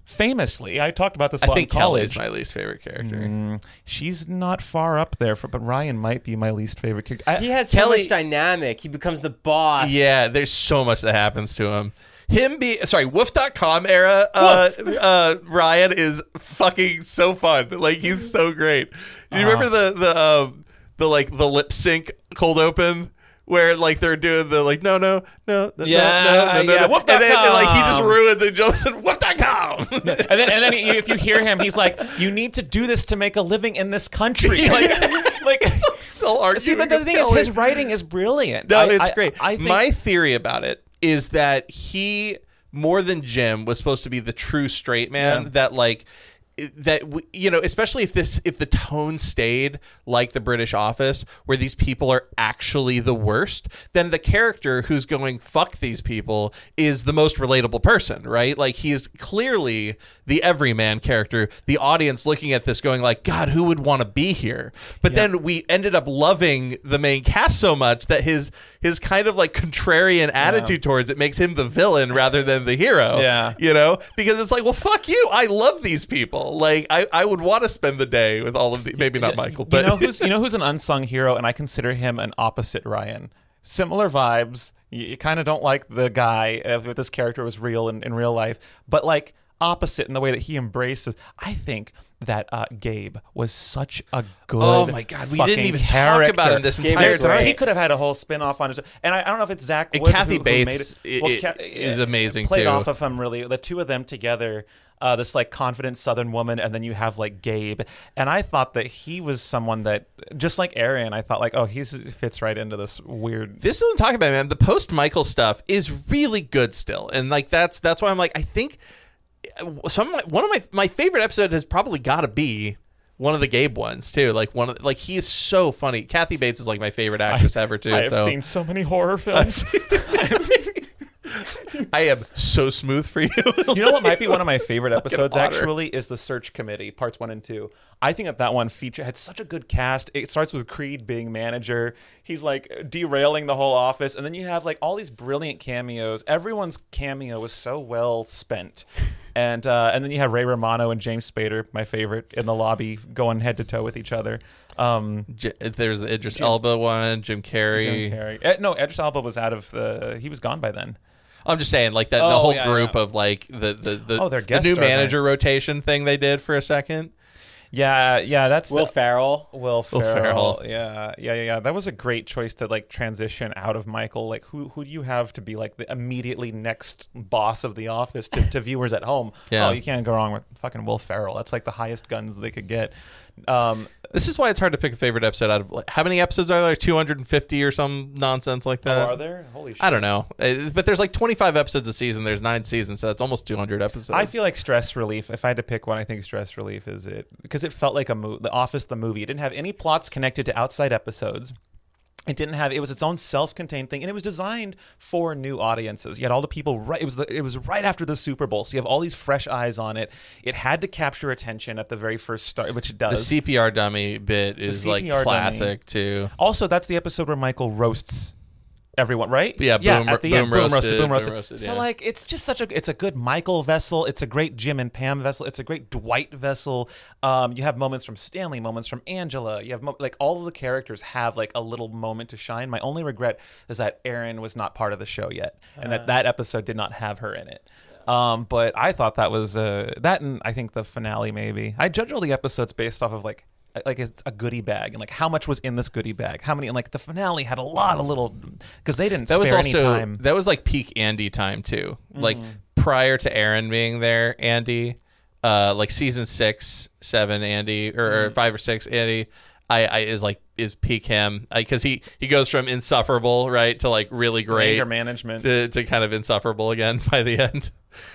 famously, I talked about this a I lot think in college. Kelly's my least favorite character. Mm, she's not far up there, for, but Ryan might be my least favorite character. I, He had so Kelly- much dynamic. He becomes the boss. Yeah, there's so much that happens to him. Him be sorry, Woof dot com era uh, uh, Ryan is fucking so fun. Like he's so great. You Uh-huh. remember the the um, the like the lip sync cold open where like they're doing the like no no no no Yeah, no no no, yeah, no. Woof and then dot com. like he just ruins it. Joseph Woof dot com. and then, and then if you hear him, he's like, "You need to do this to make a living in this country." Like, like Still arguing. see, but the with thing is, Kelly. his writing is brilliant. No, I- it's I- great. I think, My theory about it is that he, more than Jim, was supposed to be the true straight man. Yeah. That like, that w- you know, especially if this if the tone stayed like the British Office, where these people are actually the worst, then the character who's going fuck these people is the most relatable person, right? Like he is clearly the everyman character. The audience looking at this going like, God, who would want to be here? But then we ended up loving the main cast so much that his his kind of like contrarian attitude towards it makes him the villain rather than the hero. Yeah. You know, because it's like, well, fuck you. I love these people. Like, I, I would want to spend the day with all of the, maybe not Michael, but you know who's you know who's an unsung hero, and I consider him an opposite Ryan. Similar vibes. You, you kind of don't like the guy if this character was real in, in real life, but like opposite in the way that he embraces. I think that uh, Gabe was such a good. Oh my God, we didn't fucking even talk character. about him this Gabe entire is time. great. He could have had a whole spin-off on his and I, I don't know if it's Zach And Wood Kathy who, who Bates made it. i- Ca- is amazing, played too. off of him really. The two of them together, uh, this like confident Southern woman, and then you have like Gabe. And I thought that he was someone that, just like Aaron, I thought like, oh, he fits right into this weird. This is what I'm talking about, man. The post Michael stuff is really good still, and like that's that's why I'm like, I think some of my, one of my my favorite episode has probably got to be one of the Gabe ones too. Like one of like he is so funny. Kathy Bates is like my favorite actress ever too. I have so seen so many horror films. I am so smooth for you. You know what might be one of my favorite episodes otter. actually is the Search Committee, parts one and two. I think that that one feature had such a good cast. It starts with Creed being manager. He's like derailing the whole office. And then you have like all these brilliant cameos. Everyone's cameo was so well spent. And uh, and then you have Ray Romano and James Spader, my favorite, in the lobby going head to toe with each other. Um, J- There's the Idris Elba one, Jim Carrey. Jim Carrey. Uh, no, Idris Elba was out of the. He was gone by then. I'm just saying, like that the Oh, whole yeah, group yeah. of like the the the, Oh, they're the guest new stars, manager rotation thing they did for a second. Yeah, yeah, that's Will the, Ferrell. Will Will Ferrell. Ferrell. Yeah, yeah, yeah, yeah. That was a great choice to like transition out of Michael. Like, who who do you have to be like the immediately next boss of the office to, to viewers at home? Yeah. Oh, you can't go wrong with fucking Will Ferrell. That's like the highest guns they could get. Um, This is why it's hard to pick a favorite episode out of like, how many episodes are there? two hundred fifty or some nonsense like that. oh, are there? Holy shit! I don't know, Uh, but there's like twenty-five episodes a season. There's nine seasons, so that's almost two hundred episodes. I feel like Stress Relief. If I had to pick one, I think Stress Relief is it because it felt like a movie. The Office, the movie. It didn't have any plots connected to outside episodes. It didn't have. It was its own self-contained thing, and it was designed for new audiences. You had all the people right. It was the, it was right after the Super Bowl, so you have all these fresh eyes on it. It had to capture attention at the very first start, which it does. the C P R dummy bit is like C P R dummy. classic too. Also, that's the episode where Michael roasts everyone, right? Yeah, boom- at the boom end, boom roasted, roasted, boom boom roasted. roasted, So yeah. like, it's just such a, it's a good Michael vessel. It's a great Jim and Pam vessel. It's a great Dwight vessel. Um, you have moments from Stanley, moments from Angela. You have mo- like all of the characters have like a little moment to shine. My only regret is that Erin was not part of the show yet, and that that episode did not have her in it. Um, but I thought that was uh, that, and I think the finale maybe. I judge all the episodes based off of like. Like it's a goodie bag, and like how much was in this goodie bag? How many? And like the finale had a lot of little because they didn't That spare was any also time. that was like peak Andy time too. Mm-hmm. Like prior to Aaron being there, Andy, uh, like season six, seven, Andy, or, Mm-hmm. or five or six, Andy, I, I is like is peak him because he he goes from insufferable right to like really great Anger management. to to kind of insufferable again by the end.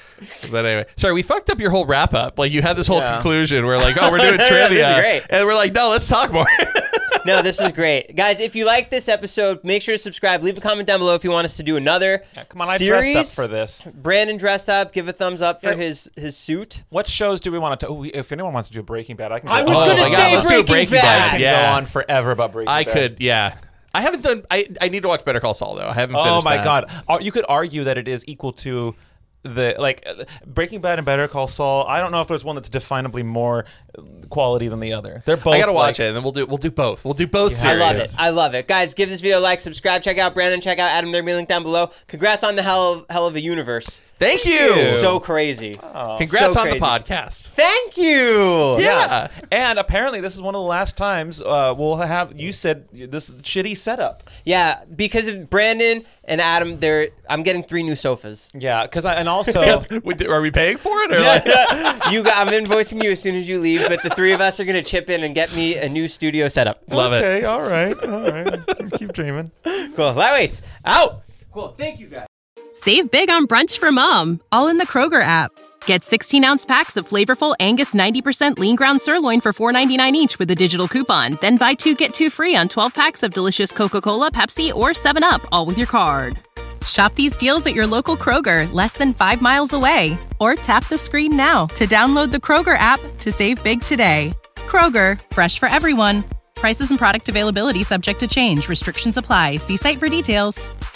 But anyway, sorry, we fucked up your whole wrap up. Like you had this whole Yeah. conclusion where like, oh, we're doing This is trivia, great. and we're like, no, let's talk more. No, this is great. Guys, if you like this episode, make sure to subscribe. Leave a comment down below if you want us to do another Yeah, come on, I series. dressed up for this. Brandon dressed up. Give a thumbs up for Yeah. his, his suit. What shows do we want to? Oh, if anyone wants to do a Breaking Bad, I can. Go I was on. gonna my God, say let's do a Breaking Breaking Bad. Bad. I can Yeah. go on forever about Breaking I Bad. could, yeah. I haven't done. I I need to watch Better Call Saul though. I haven't. Oh finished my that. God! Uh, You could argue that it is equal to the like Breaking Bad and Better Call Saul. I don't know if there's one that's definably more quality than the other. They're both. I gotta watch like, it, and then we'll do we'll do both. We'll do both Yeah. series. I love it. I love it. Guys, give this video a like, subscribe, check out Brandon, check out Adam. There'll be a link down below. Congrats on the hell of, hell of a universe. Thank you. So crazy. Congrats So on crazy. the podcast. Thank you. Yeah. Yes. And apparently this is one of the last times uh, we'll have, you said, this shitty setup. Yeah, because of Brandon and Adam, they're I'm getting three new sofas. Yeah, because I, and also... Are we paying for it? Or like, You got, I'm invoicing you as soon as you leave, but the three of us are going to chip in and get me a new studio setup. love it. Okay, all right, all right. Keep dreaming. Cool. Lightweights, out. Cool. Thank you, guys. Save big on brunch for mom, all in the Kroger app. Get sixteen-ounce packs of flavorful Angus ninety percent lean ground sirloin for four ninety-nine each with a digital coupon. Then buy two, get two free on twelve packs of delicious Coca-Cola, Pepsi, or seven up, all with your card. Shop these deals at your local Kroger, less than five miles away. Or tap the screen now to download the Kroger app to save big today. Kroger, fresh for everyone. Prices and product availability subject to change. Restrictions apply. See site for details.